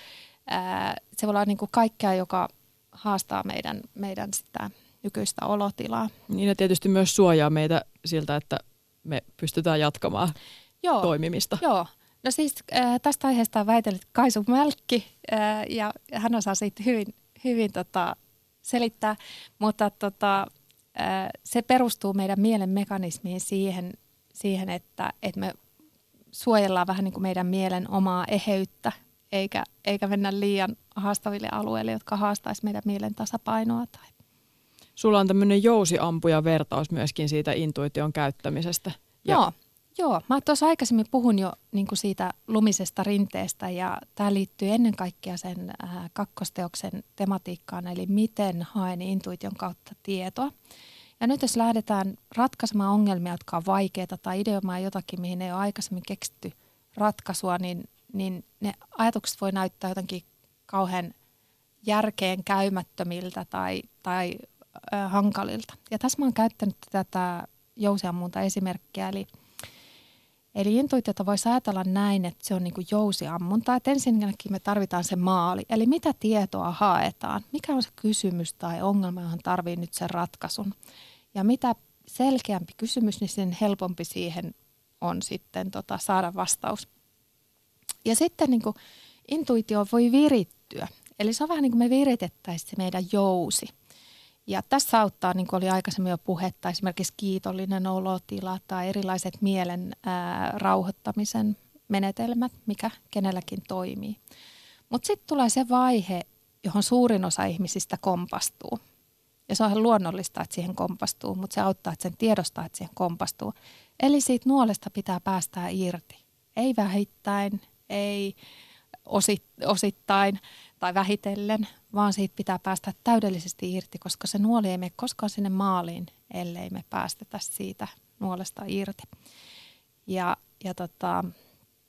se voi olla niin kuin kaikkea, joka haastaa meidän sitä nykyistä olotilaa. Niin ja tietysti myös suojaa meitä siltä, että me pystytään jatkamaan toimimista. Joo. No siis tästä aiheesta on väitellyt Kaisu Mälkki ja hän osaa siitä hyvin selittää, mutta se perustuu meidän mielen mekanismiin siihen että me suojellaan vähän niin kuin meidän mielen omaa eheyttä, eikä mennä liian haastaville alueille, jotka haastaisi meidän mielen tasapainoa. Sulla on tämmöinen jousiampuja vertaus myöskin siitä intuition käyttämisestä. Joo. Mä tuossa aikaisemmin puhun jo niin kuin siitä lumisesta rinteestä ja tämä liittyy ennen kaikkea sen kakkosteoksen tematiikkaan, eli miten haen intuition kautta tietoa. Ja nyt jos lähdetään ratkaisemaan ongelmia, jotka on vaikeita tai ideoimaan jotakin, mihin ei ole aikaisemmin keksitty ratkaisua, niin ne ajatukset voi näyttää jotenkin kauhean järkeen käymättömiltä tai hankalilta. Ja tässä mä oon käyttänyt tätä jousiammunta esimerkkiä, eli intuitiota voisi ajatella näin, että se on niin kuin jousiammunta, että ensinnäkin me tarvitaan se maali, eli mitä tietoa haetaan, mikä on se kysymys tai ongelma, johon tarvii nyt sen ratkaisun. Ja mitä selkeämpi kysymys, niin sen helpompi siihen on sitten saada vastaus. Ja sitten niin kuin intuitio voi virittyä, eli se on vähän niin kuin me viritettäisiin se meidän jousi. Ja tässä auttaa, niin kuin oli aikaisemmin jo puhetta, esimerkiksi kiitollinen olotila tai erilaiset mielen rauhoittamisen menetelmät, mikä kenelläkin toimii. Mutta sitten tulee se vaihe, johon suurin osa ihmisistä kompastuu. Ja se on ihan luonnollista, että siihen kompastuu, mutta se auttaa, että sen tiedostaa, että siihen kompastuu. Eli siitä nuolesta pitää päästää irti. Ei vähittäin, ei osittain tai vähitellen, vaan siitä pitää päästä täydellisesti irti, koska se nuoli ei mene koskaan sinne maaliin, ellei me päästetä siitä nuolesta irti. Ja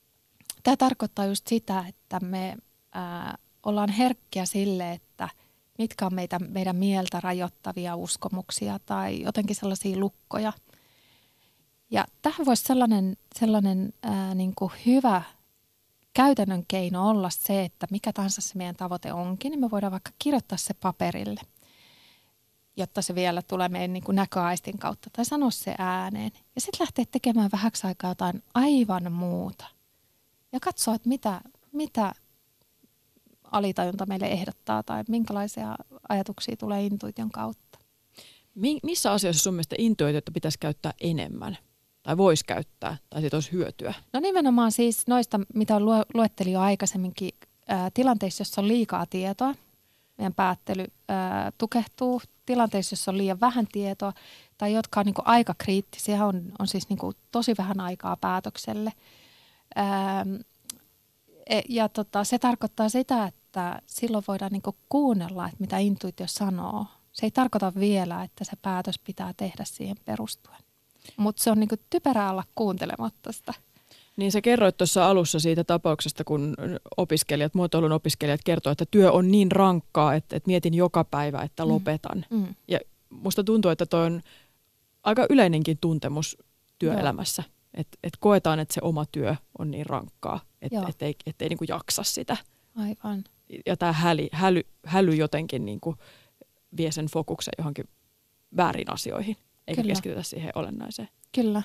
tämä tarkoittaa just sitä, että me ollaan herkkiä sille, että mitkä on meidän mieltä rajoittavia uskomuksia tai jotenkin sellaisia lukkoja. Ja tähän voisi sellainen niin kuin hyvä käytännön keino olla se, että mikä tahansa se meidän tavoite onkin, niin me voidaan vaikka kirjoittaa se paperille, jotta se vielä tulee meidän niin kuin näköaistin kautta tai sanoa se ääneen. Ja sitten lähteä tekemään vähäksi aikaa jotain aivan muuta. Ja katsoa, että mitä alitajunta meille ehdottaa tai minkälaisia ajatuksia tulee intuition kautta. Missä asioissa sun mielestä intuitiota pitäisi käyttää enemmän? Tai voisi käyttää, tai siitä olisi hyötyä? No nimenomaan siis noista, mitä luettelin jo aikaisemminkin, tilanteissa, jossa on liikaa tietoa, meidän päättely tukehtuu. Tilanteissa, jossa on liian vähän tietoa, tai jotka on niin kuin aika kriittisiä, on siis niin kuin tosi vähän aikaa päätökselle. Ja se tarkoittaa sitä, että silloin voidaan niin kuin kuunnella, että mitä intuitio sanoo. Se ei tarkoita vielä, että se päätös pitää tehdä siihen perustuen. Mutta se on niin kuin typerää olla kuuntelematta sitä. Niin sä kerroit tuossa alussa siitä tapauksesta, kun muotoilun opiskelijat kertoo, että työ on niin rankkaa, että mietin joka päivä, että lopetan. Ja musta tuntuu, että toi on aika yleinenkin tuntemus työelämässä. Että koetaan, että se oma työ on niin rankkaa, että ei niin kuin jaksa sitä. Aivan. Ja tämä häly jotenkin niin kuin vie sen fokuksen johonkin väärin asioihin, eikä keskitytä siihen olennaiseen. Kyllä.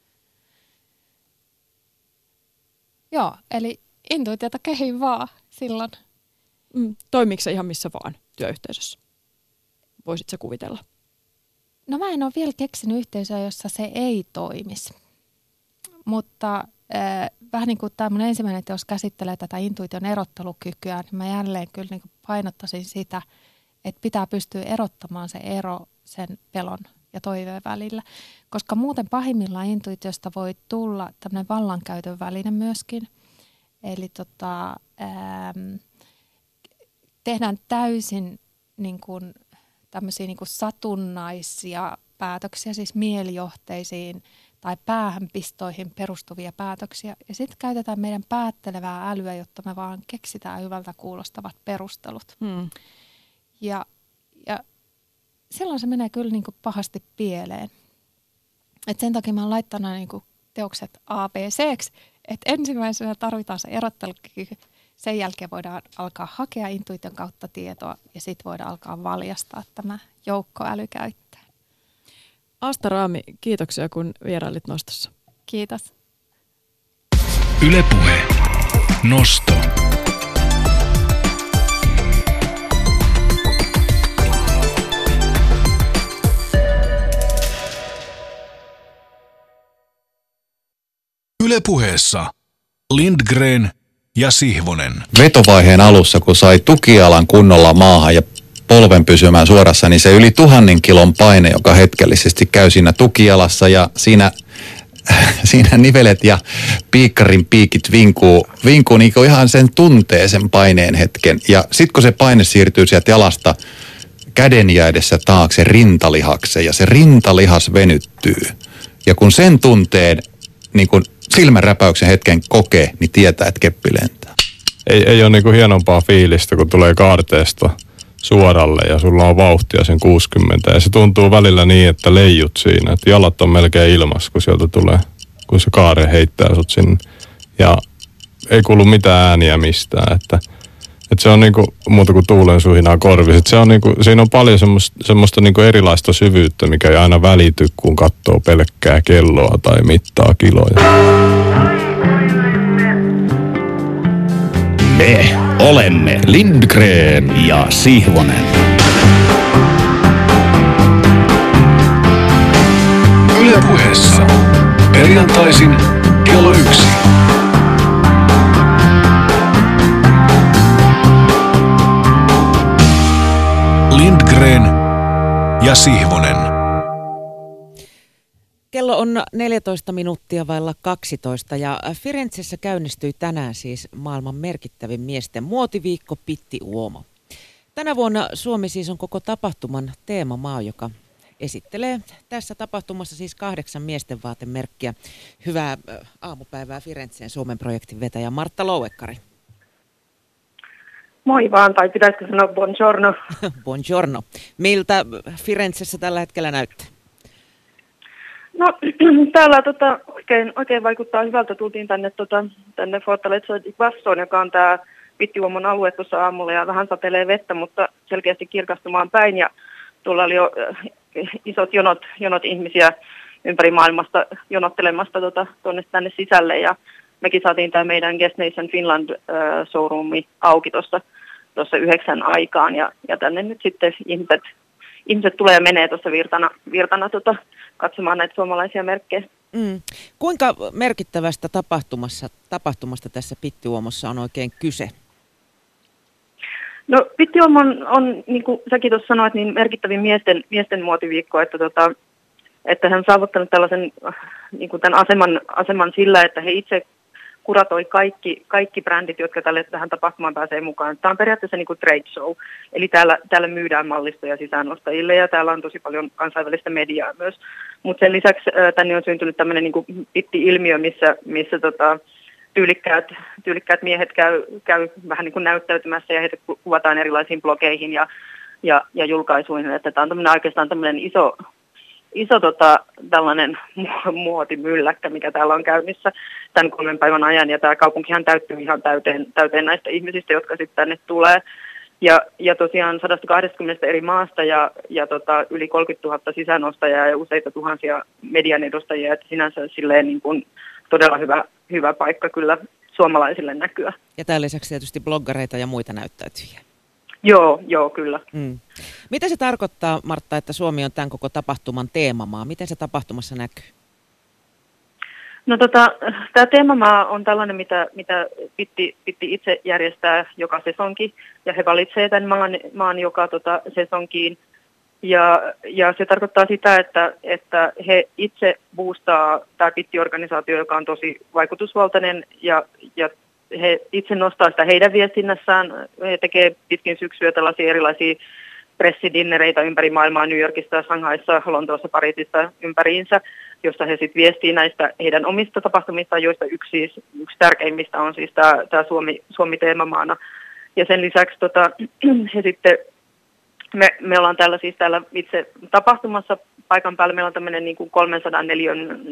Joo, eli intuitiota kehiin vaan silloin. Toimiiko se ihan missä vaan työyhteisössä? Voisit sä kuvitella? No mä en ole vielä keksinyt yhteisöä, jossa se ei toimisi. Mutta vähän niin kuin tämä mun ensimmäinen teos käsittelee tätä intuition erottelukykyä, niin mä jälleen kyllä niin kuin painottaisin sitä, että pitää pystyä erottamaan se ero sen pelon ja toiveen välillä. Koska muuten pahimmillaan intuitiosta voi tulla tämmöinen vallankäytön väline myöskin. Eli tehdään täysin niin kuin tämmöisiä niin kuin satunnaisia päätöksiä, siis mielijohteisiin tai päähänpistoihin perustuvia päätöksiä. Ja sitten käytetään meidän päättelevää älyä, jotta me vaan keksitään hyvältä kuulostavat perustelut. Ja silloin se menee kyllä niin kuin pahasti pieleen. Et sen takia mä oon laittanut niin kuin teokset ABC:ksi, että ensimmäisenä tarvitaan se erottelukyky. Sen jälkeen voidaan alkaa hakea intuition kautta tietoa ja sitten voidaan alkaa valjastaa tämä joukkoäly käyttöön. Asta Raami, kiitoksia kun vierailit Nostossa. Kiitos. Yle Puhe. Nosto. Yle Puheessa Lindgren ja Sihvonen. Vetovaiheen alussa, kun sai tukialan kunnolla maahan ja polven pysymään suorassa, niin se yli 1000 kilon paine, joka hetkellisesti käy siinä tukialassa ja siinä nivelet ja piikkarin piikit vinkuu niin kuin ihan sen tuntee sen paineen hetken. Ja sitten kun se paine siirtyy sieltä jalasta kädenjäädessä taakse rintalihakseen ja se rintalihas venyttyy. Ja kun sen tunteen niin kun silmänräpäyksen hetken kokee, niin tietää, että keppi lentää. Ei ole niin kuin hienompaa fiilistä, kun tulee kaarteesta suoralle ja sulla on vauhtia sen 60. Ja se tuntuu välillä niin, että leijut siinä, että jalat on melkein ilmassa, kun sieltä tulee, kun se kaare heittää sut sinne. Ja ei kuulu mitään ääniä mistään, että se on niinku muuta kuin tuulen suhinaa korvissa. Se on niinku, siinä on paljon semmoista niinku erilaista syvyyttä, mikä ei aina välity, kun katsoo pelkkää kelloa tai mittaa kiloja. Me olemme Lindgren ja Sihvonen. Yle Puheessa. Perjantaisin kello 1. Lindgren ja Sihvonen. Kello on 14 minuuttia vailla 12 ja Firenzessä käynnistyi tänään siis maailman merkittävin miesten muotiviikko Pitti Uomo. Tänä vuonna Suomi siis on koko tapahtuman teemamaa, joka esittelee tässä tapahtumassa siis 8 miesten vaatemerkkiä. Hyvää aamupäivää Firenzeen Suomen projektin vetäjä Martta Louekkari. Moi vaan, tai pitäisikö sanoa buongiorno? Buongiorno. Miltä Firenzessä tällä hetkellä näyttää? No täällä oikein vaikuttaa hyvältä. Tultiin tänne Fortaleza di Bassoon, joka on tämä Pitti-Uomon alue tuossa aamulla ja vähän satelee vettä, mutta selkeästi kirkastumaan päin. Ja tuolla oli jo isot jonot ihmisiä ympäri maailmasta jonottelemasta tänne sisälle. Ja mekin saatiin tämä meidän Guest Nation Finland showroomi auki tuossa 9 aikaan ja tänne nyt sitten ihmiset tulee ja menee tuossa virtana katsomaan näitä suomalaisia merkkejä. Kuinka merkittävästä tapahtumasta tässä Pitti-Uomossa on oikein kyse? No Pitti-Uomo on, niin kuin säkin tuossa sanoit, niin merkittävin miesten muotiviikko, että hän on saavuttanut tällaisen niin kuin tämän aseman sillä, että he itse kuratoi kaikki brändit, jotka tähän tapahtumaan pääsee mukaan. Tämä on periaatteessa niin kuin trade show, eli täällä myydään mallistoja sisäänostajille ja täällä on tosi paljon kansainvälistä mediaa myös. Mutta sen lisäksi tänne on syntynyt tämmöinen niin kuin pitti-ilmiö, missä tyylikkäät miehet käy vähän niin kuin näyttäytymässä ja heitä kuvataan erilaisiin blogeihin ja julkaisuihin, että tämä on oikeastaan tämmöinen iso tällainen muotimylläkkä, mikä täällä on käynnissä tämän 3 päivän ajan, ja tämä kaupunkihan täyttyy ihan täyteen näistä ihmisistä, jotka sitten tänne tulee. Ja tosiaan 120 eri maasta ja yli 30 000 sisäänostajaa ja useita tuhansia median edustajia, että sinänsä silleen niin kuin todella hyvä paikka kyllä suomalaisille näkyä. Ja tämän lisäksi tietysti bloggareita ja muita näyttäytyjiä. Joo, kyllä. Mitä se tarkoittaa, Martta, että Suomi on tämän koko tapahtuman teemamaa? Miten se tapahtumassa näkyy? No tämä teemamaa on tällainen, mitä Pitti itse järjestää joka sesonki, ja he valitsee tämän maan joka sesonkiin. Ja se tarkoittaa sitä, että he itse boostaa tämä Pitti-organisaatio, joka on tosi vaikutusvaltainen, ja he itse nostaa sitä heidän viestinnässään. He tekee pitkin syksyä tällaisia erilaisia pressidinnereitä ympäri maailmaa, New Yorkista, Shanghaissa, Lontoossa, Pariisissa ympäriinsä, jossa he sitten viestii näistä heidän omista tapahtumistaan, joista yksi tärkeimmistä on siis tämä Suomi teemamaana. Ja sen lisäksi he sitten, me ollaan täällä itse tapahtumassa paikan päällä, meillä on tämmöinen niin kuin 300 neliön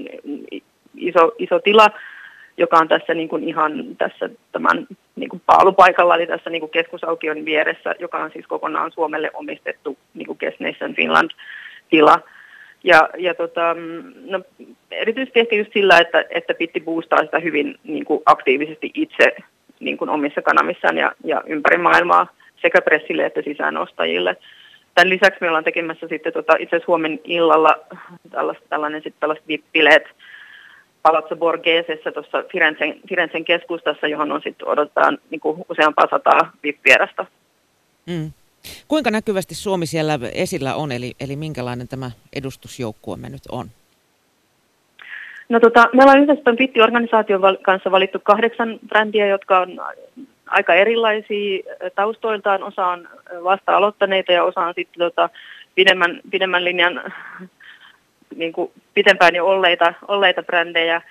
iso tila, joka on tässä niin kuin ihan tässä tämän niin kuin paalupaikalla, eli tässä niin kuin keskusaukion vieressä, joka on siis kokonaan Suomelle omistettu niin kuin Guest Nation Finland -tila. Ja no, erityisesti ehkä just sillä, että Pitti boostaa sitä hyvin niin kuin aktiivisesti itse niin kuin omissa kanavissaan ja ympäri maailmaa sekä pressille että sisäänostajille. Tämän lisäksi me ollaan tekemässä sitten itse asiassa huomenna illalla tällaiset VIP-bileet Palazzo Borghesessa tuossa Firenzen keskustassa, johon on sitten odotetaan niin kuin useampaa 100 VIP-vierasta. Kuinka näkyvästi Suomi siellä esillä on, eli minkälainen tämä edustusjoukkueemme nyt on? No me ollaan yhdessä tämän Pitti-organisaation kanssa valittu 8 brändiä, jotka on aika erilaisia taustoiltaan. Osa on vasta aloittaneita ja osa on sitten pidemmän linjan niin kuin pitempään jo olleita brändejä.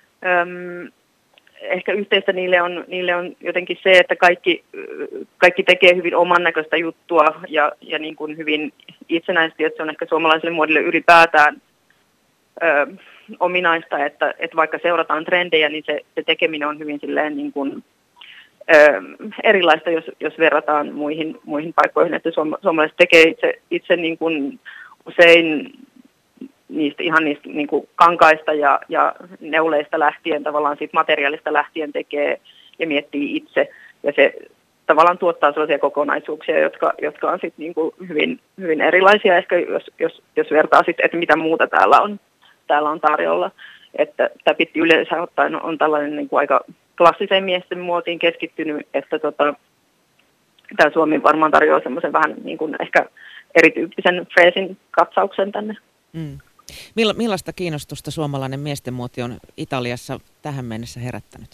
Ehkä yhteistä niille on jotenkin se, että kaikki tekee hyvin oman näköistä juttua ja niin kuin hyvin itsenäisesti, että se on ehkä suomalaiselle muodille ylipäätään ominaista, että vaikka seurataan trendejä, niin se tekeminen on hyvin silleen niin kuin erilaista, jos verrataan muihin paikkoihin, että suomalaiset tekee itse niin kuin usein niistä niin kuin kankaista ja neuleista lähtien, tavallaan siitä materiaalista lähtien tekee ja miettii itse. Ja se tavallaan tuottaa sellaisia kokonaisuuksia, jotka on sitten niin kuin hyvin, hyvin erilaisia, ehkä jos vertaa sitten, että mitä muuta täällä on tarjolla. Että tämä Pitti yleensä ottaen on tällainen niin kuin aika klassiseen miesten muotiin keskittynyt, että tämä Suomi varmaan tarjoaa semmoisen vähän niin kuin ehkä erityyppisen freesin katsauksen tänne. Millaista kiinnostusta suomalainen miesten muoti on Italiassa tähän mennessä herättänyt?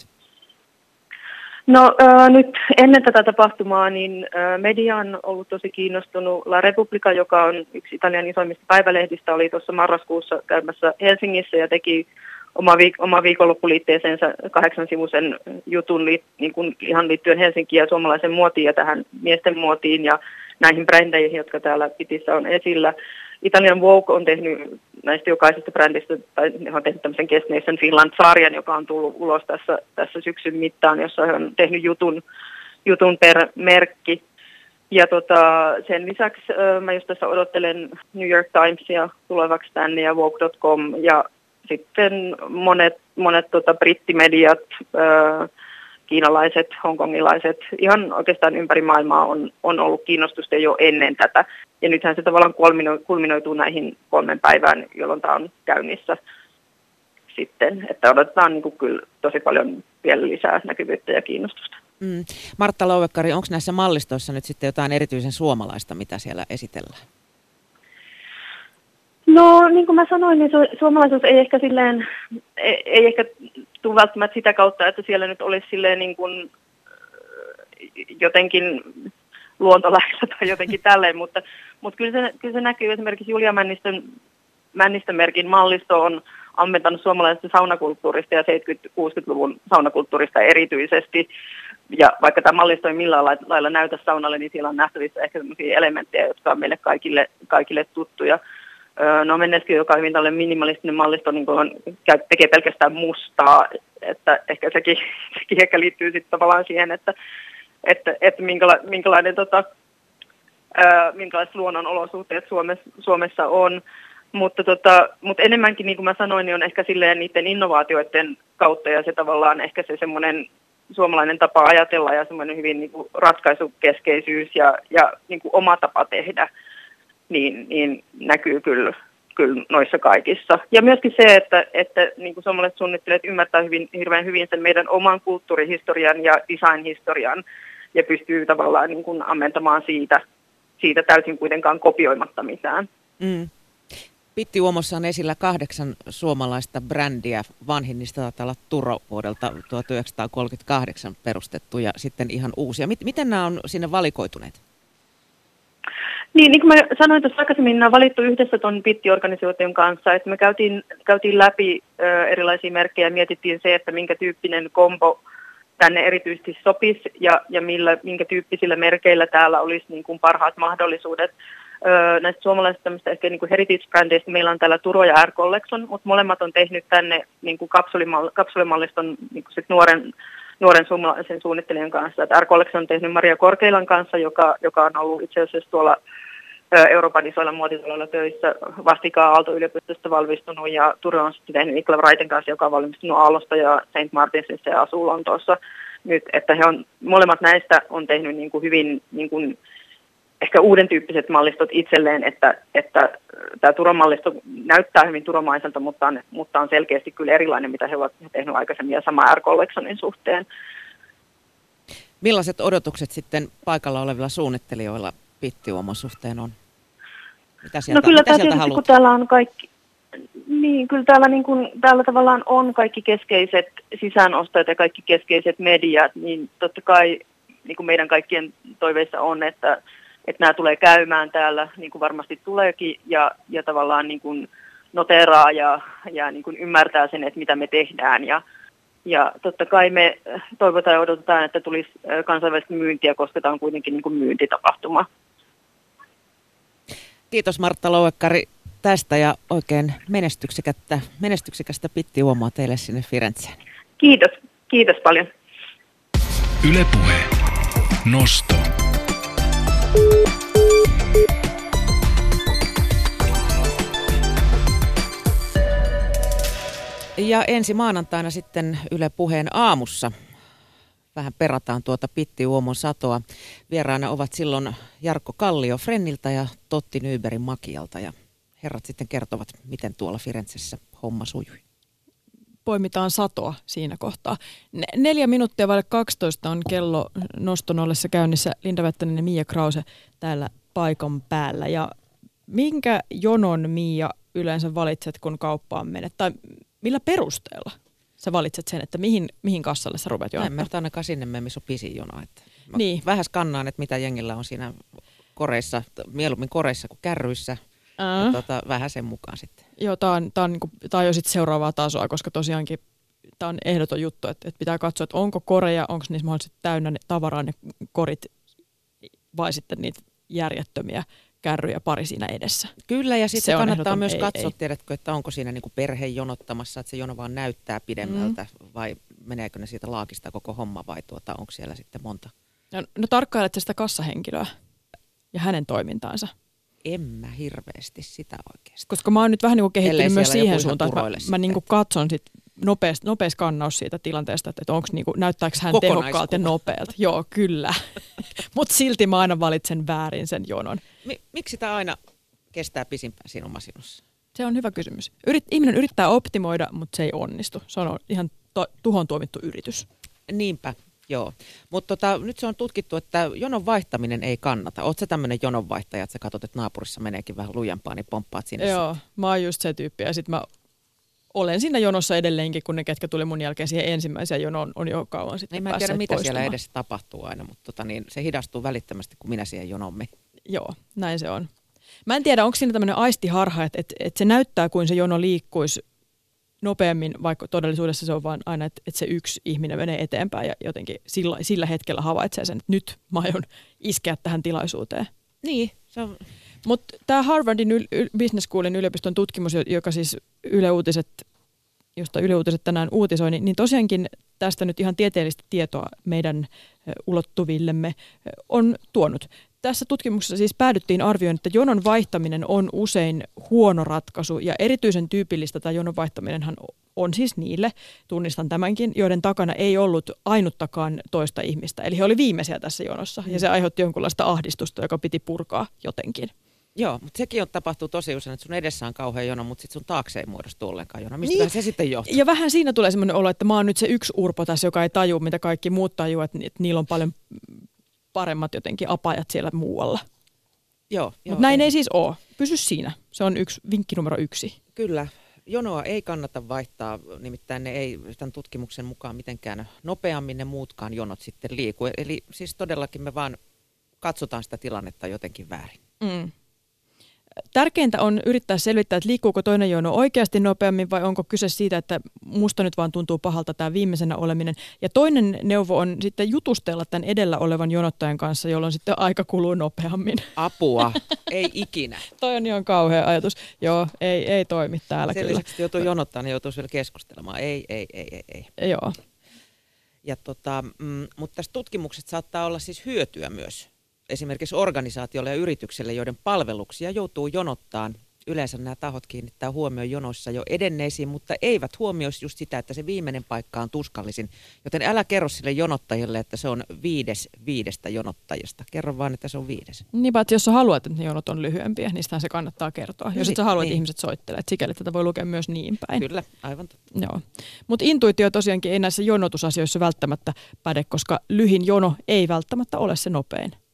No nyt ennen tätä tapahtumaa niin media on ollut tosi kiinnostunut. La Repubblica, joka on yksi Italian isoimmista päivälehdistä, oli tuossa marraskuussa käymässä Helsingissä ja teki oma viikonloppuliitteeseensä 8-sivuisen jutun niin kuin ihan liittyen Helsinkiin ja suomalaisen muotiin ja tähän miesten muotiin ja näihin brändeihin, jotka täällä Pitissä on esillä. Italian Vogue on tehnyt näistä jokaisesta brändistä, tai he on tehnyt tämmöisen Guest Nation Finland-sarjan, joka on tullut ulos tässä syksyn mittaan, jossa he on tehnyt jutun per merkki. Ja sen lisäksi mä just tässä odottelen New York Timesia tulevaksi tänne ja Vogue.com ja sitten monet brittimediat, kiinalaiset, hongkongilaiset, ihan oikeastaan ympäri maailmaa on ollut kiinnostusta jo ennen tätä. Ja nythän se tavallaan kulminoituu näihin 3 päivään, jolloin tämä on käynnissä sitten. Että odotetaan niin kuin kyllä tosi paljon vielä lisää näkyvyyttä ja kiinnostusta. Martta Louekkari, onko näissä mallistoissa nyt sitten jotain erityisen suomalaista, mitä siellä esitellään? No niin kuin mä sanoin, niin suomalaisuus ei ehkä silleen, ei ehkä tule välttämättä sitä kautta, että siellä nyt olisi silleen niin kuin jotenkin luontolähdössä tai jotenkin tälleen, mutta kyllä se näkyy esimerkiksi Julia Männistönmerkin mallisto on ammentanut suomalaisesta saunakulttuurista ja 70-60-luvun saunakulttuurista erityisesti. Ja vaikka tämä mallisto ei millään lailla näytä saunalle, niin siellä on nähtävissä ehkä sellaisia elementtejä, jotka on meille kaikille tuttuja. No Menneski, joka on hyvin tällainen minimalistinen mallisto, niin tekee pelkästään mustaa, että ehkä sekin ehkä liittyy sitten tavallaan siihen, että minkälaiset luonnon olosuhteet Suomessa on. Mutta enemmänkin, niin kuin mä sanoin, niin on ehkä silleen niiden innovaatioiden kautta ja se tavallaan ehkä se semmoinen suomalainen tapa ajatella ja semmoinen hyvin niin kuin ratkaisukeskeisyys ja niin kuin oma tapa tehdä, niin näkyy kyllä noissa kaikissa. Ja myöskin se, että niin kuin suomalaiset suunnittelijat ymmärtää hirveän hyvin sen meidän oman kulttuurihistorian ja designhistorian ja pystyy tavallaan niin kuin ammentamaan siitä täysin kuitenkaan kopioimatta mitään. Pitti Uomossa on esillä 8 suomalaista brändiä. Vanhin niistä taitaa olla Turo vuodelta 1938 perustettu ja sitten ihan uusia. Miten nämä on sinne valikoituneet? Niin kuin mä sanoin tuossa aikaisemmin, nämä on valittu yhdessä tuon Pitti-organisaation kanssa, että me käytiin läpi erilaisia merkkejä ja mietittiin se, että minkä tyyppinen kombo tänne erityisesti sopisi ja minkä tyyppisillä merkeillä täällä olisi niin kuin parhaat mahdollisuudet. Näistä suomalaisista tämmöistä ehkä niin kuin heritage-brändeistä meillä on täällä Turo ja R-Collection, mutta molemmat on tehnyt tänne niin kuin kapsulimalliston niin kuin sit nuoren suomalaisen suunnittelijan kanssa. R-Collection on tehnyt Maria Korkeilan kanssa, joka on ollut itse asiassa tuolla Euroopan isoilla muotitaloilla töissä vastikään Aalto-yliopistosta valmistunut ja Turo on sitten tehnyt Nicola Wrighten kanssa, joka on valmistunut Aallosta ja St. Martinsissa ja asuu Lontoossa nyt, että molemmat näistä on tehnyt niin kuin hyvin niin kuin ehkä uuden tyyppiset mallistot itselleen, että tämä Turon mallisto näyttää hyvin turomaiselta, mutta on selkeästi kyllä erilainen, mitä he ovat tehneet aikaisemmin ja sama R-Collectionin suhteen. Millaiset odotukset sitten paikalla olevilla suunnittelijoilla Pitti Uomon suhteen on? Mitä sieltä haluat? Kun täällä on kaikki, niin kyllä täällä tavallaan on kaikki keskeiset sisäänostajat ja kaikki keskeiset mediat, niin totta kai niin kuin meidän kaikkien toiveissa on, että nämä tulee käymään täällä, niin kuin varmasti tuleekin, ja tavallaan niin kuin noteraa ja niin kuin ymmärtää sen, että mitä me tehdään. Ja totta kai me toivotaan ja odotetaan, että tulisi kansainvälistä myyntiä, koska tämä on kuitenkin niin kuin myyntitapahtuma. Kiitos Martta Louekkari tästä ja oikein menestyksekästä Pitti Uomoa teille sinne Firenzeen. Kiitos paljon. Yle Puhe. Nosto. Ja ensi maanantaina sitten Yle Puheen aamussa vähän perataan tuota Pitti Uomon satoa. Vieraana ovat silloin Jarkko Kallio Frenniltä ja Totti Nybergin Makialta ja herrat sitten kertovat, miten tuolla Firenzessä homma sujui. Poimitaan satoa siinä kohtaa. 4 minuuttia vaille 12 on kello noston ollessa käynnissä. Linda Vettänen ja Mia Krause täällä paikan päällä. Ja minkä jonon, Mia, yleensä valitset, kun kauppaan menet? Tai millä perusteella sä valitset sen, että mihin kassalle sä rupeat jonottamaan? Näin, mä ainakaan sinne mene, missä on pisin jono. Niin. Vähän skannaan, että mitä jengillä on siinä koreissa, mieluummin koreissa kuin kärryissä. Vähän sen mukaan sitten. Joo, tää on jo sitten seuraavaa tasoa, koska tosiaankin tämä on ehdoton juttu, että pitää katsoa, että onko koreja, onko niissä mahdollisesti täynnä ne tavaraa ne korit vai sitten niitä järjettömiä kärryjä pari siinä edessä. Kyllä, ja sitten kannattaa myös katsoa, tiedätkö, että onko siinä niinku perhe jonottamassa, että se jono vaan näyttää pidemmältä, vai meneekö ne siitä laakista koko homma, vai onko siellä sitten monta? No tarkkailetko sitä kassahenkilöä ja hänen toimintaansa? En mä hirveästi sitä oikeasti. Koska mä oon nyt vähän niin kuin kehittynyt myös siihen suuntaan, että mä niin kuin katson sit nopea skannaus siitä tilanteesta, että onko niin kuin, näyttääkö hän tehokkaalta ja nopealta. Joo, kyllä. Mutta silti mä aina valitsen väärin sen jonon. Miksi tämä aina kestää pisimpään sinun masinussa? Se on hyvä kysymys. Ihminen yrittää optimoida, mutta se ei onnistu. Se on ihan tuhon tuomittu yritys. Niinpä. Joo, mutta nyt se on tutkittu, että jonon vaihtaminen ei kannata. Oletko sä tämmöinen jononvaihtaja, että sä katsot, että naapurissa meneekin vähän lujempaa, niin pomppaat sinne? Joo, mä oon just se tyyppi. Ja sit mä olen siinä jonossa edelleenkin, kun ne, ketkä tuli mun jälkeen siihen ensimmäiseen jonoon, on jo kauan sitten mä en tiedä, mitä siellä edessä tapahtuu aina, mutta niin se hidastuu välittömästi, kun minä siihen jonoon menen. Joo, näin se on. Mä en tiedä, onko siinä tämmöinen aistiharha, että se näyttää, kuin se jono liikkuisi nopeammin, vaikka todellisuudessa se on vaan aina, että se yksi ihminen menee eteenpäin ja jotenkin sillä hetkellä havaitsee sen, että nyt mä aion iskeä tähän tilaisuuteen. Niin, se on. Mutta tämä Harvardin Business Schoolin yliopiston tutkimus, joka siis josta Yle Uutiset tänään uutisoi, niin tosiaankin tästä nyt ihan tieteellistä tietoa meidän ulottuvillemme on tuonut. Tässä tutkimuksessa siis päädyttiin arvioon, että jonon vaihtaminen on usein huono ratkaisu ja erityisen tyypillistä tämä jonon vaihtaminenhan on siis niille, tunnistan tämänkin, joiden takana ei ollut ainuttakaan toista ihmistä. Eli he oli viimeisiä tässä jonossa ja se aiheutti jonkunlaista ahdistusta, joka piti purkaa jotenkin. Joo, mutta sekin tapahtuu tosi usein, että sun edessä on kauhean jono, mutta sitten sun taakse ei muodostu ollenkaan jono. Mistä se sitten johtuu? Ja vähän siinä tulee semmoinen olo, että mä oon nyt se yksi urpo tässä, joka ei taju, mitä kaikki muut tajuu, että niillä on paljon paremmat jotenkin apajat siellä muualla. Joo. Mutta näin ei siis ole. Pysy siinä. Se on vinkki numero 1. Kyllä. Jonoa ei kannata vaihtaa, nimittäin ne ei tämän tutkimuksen mukaan mitenkään nopeammin ne muutkaan jonot sitten liiku. Eli siis todellakin me vaan katsotaan sitä tilannetta jotenkin väärin. Tärkeintä on yrittää selvittää, että liikkuuko toinen jono oikeasti nopeammin vai onko kyse siitä, että musta nyt vaan tuntuu pahalta tämä viimeisenä oleminen. Ja toinen neuvo on sitten jutustella tämän edellä olevan jonottajan kanssa, jolloin sitten aika kuluu nopeammin. Apua, ei ikinä. Toi on ihan kauhea ajatus. Joo, ei toimi täällä sen kyllä. Sen lisäksi joutuu jonottaa, niin joutuu vielä keskustelemaan. Ei. Joo. Ja mutta tästä tutkimuksesta saattaa olla siis hyötyä myös. Esimerkiksi organisaatiolle ja yritykselle, joiden palveluksia joutuu jonottaan. Yleensä nämä tahot kiinnittää huomioon jonoissa jo edenneisiin, mutta eivät huomioisi just sitä, että se viimeinen paikka on tuskallisin. Joten älä kerro sille jonottajalle, että se on 5 jonottajasta. Kerro vaan, että se on 5. Niin paitsi jos sä haluat, että ne jonot on lyhyempiä, niin se kannattaa kertoa. Jos et sä haluat, että ihmiset soittelee. Sikäli tätä voi lukea myös niin päin. Kyllä, aivan totta. Joo. Mutta intuitio tosiaankin ei näissä jonotusasioissa välttämättä päde, koska lyhin jono ei välttämättä ole se nopein.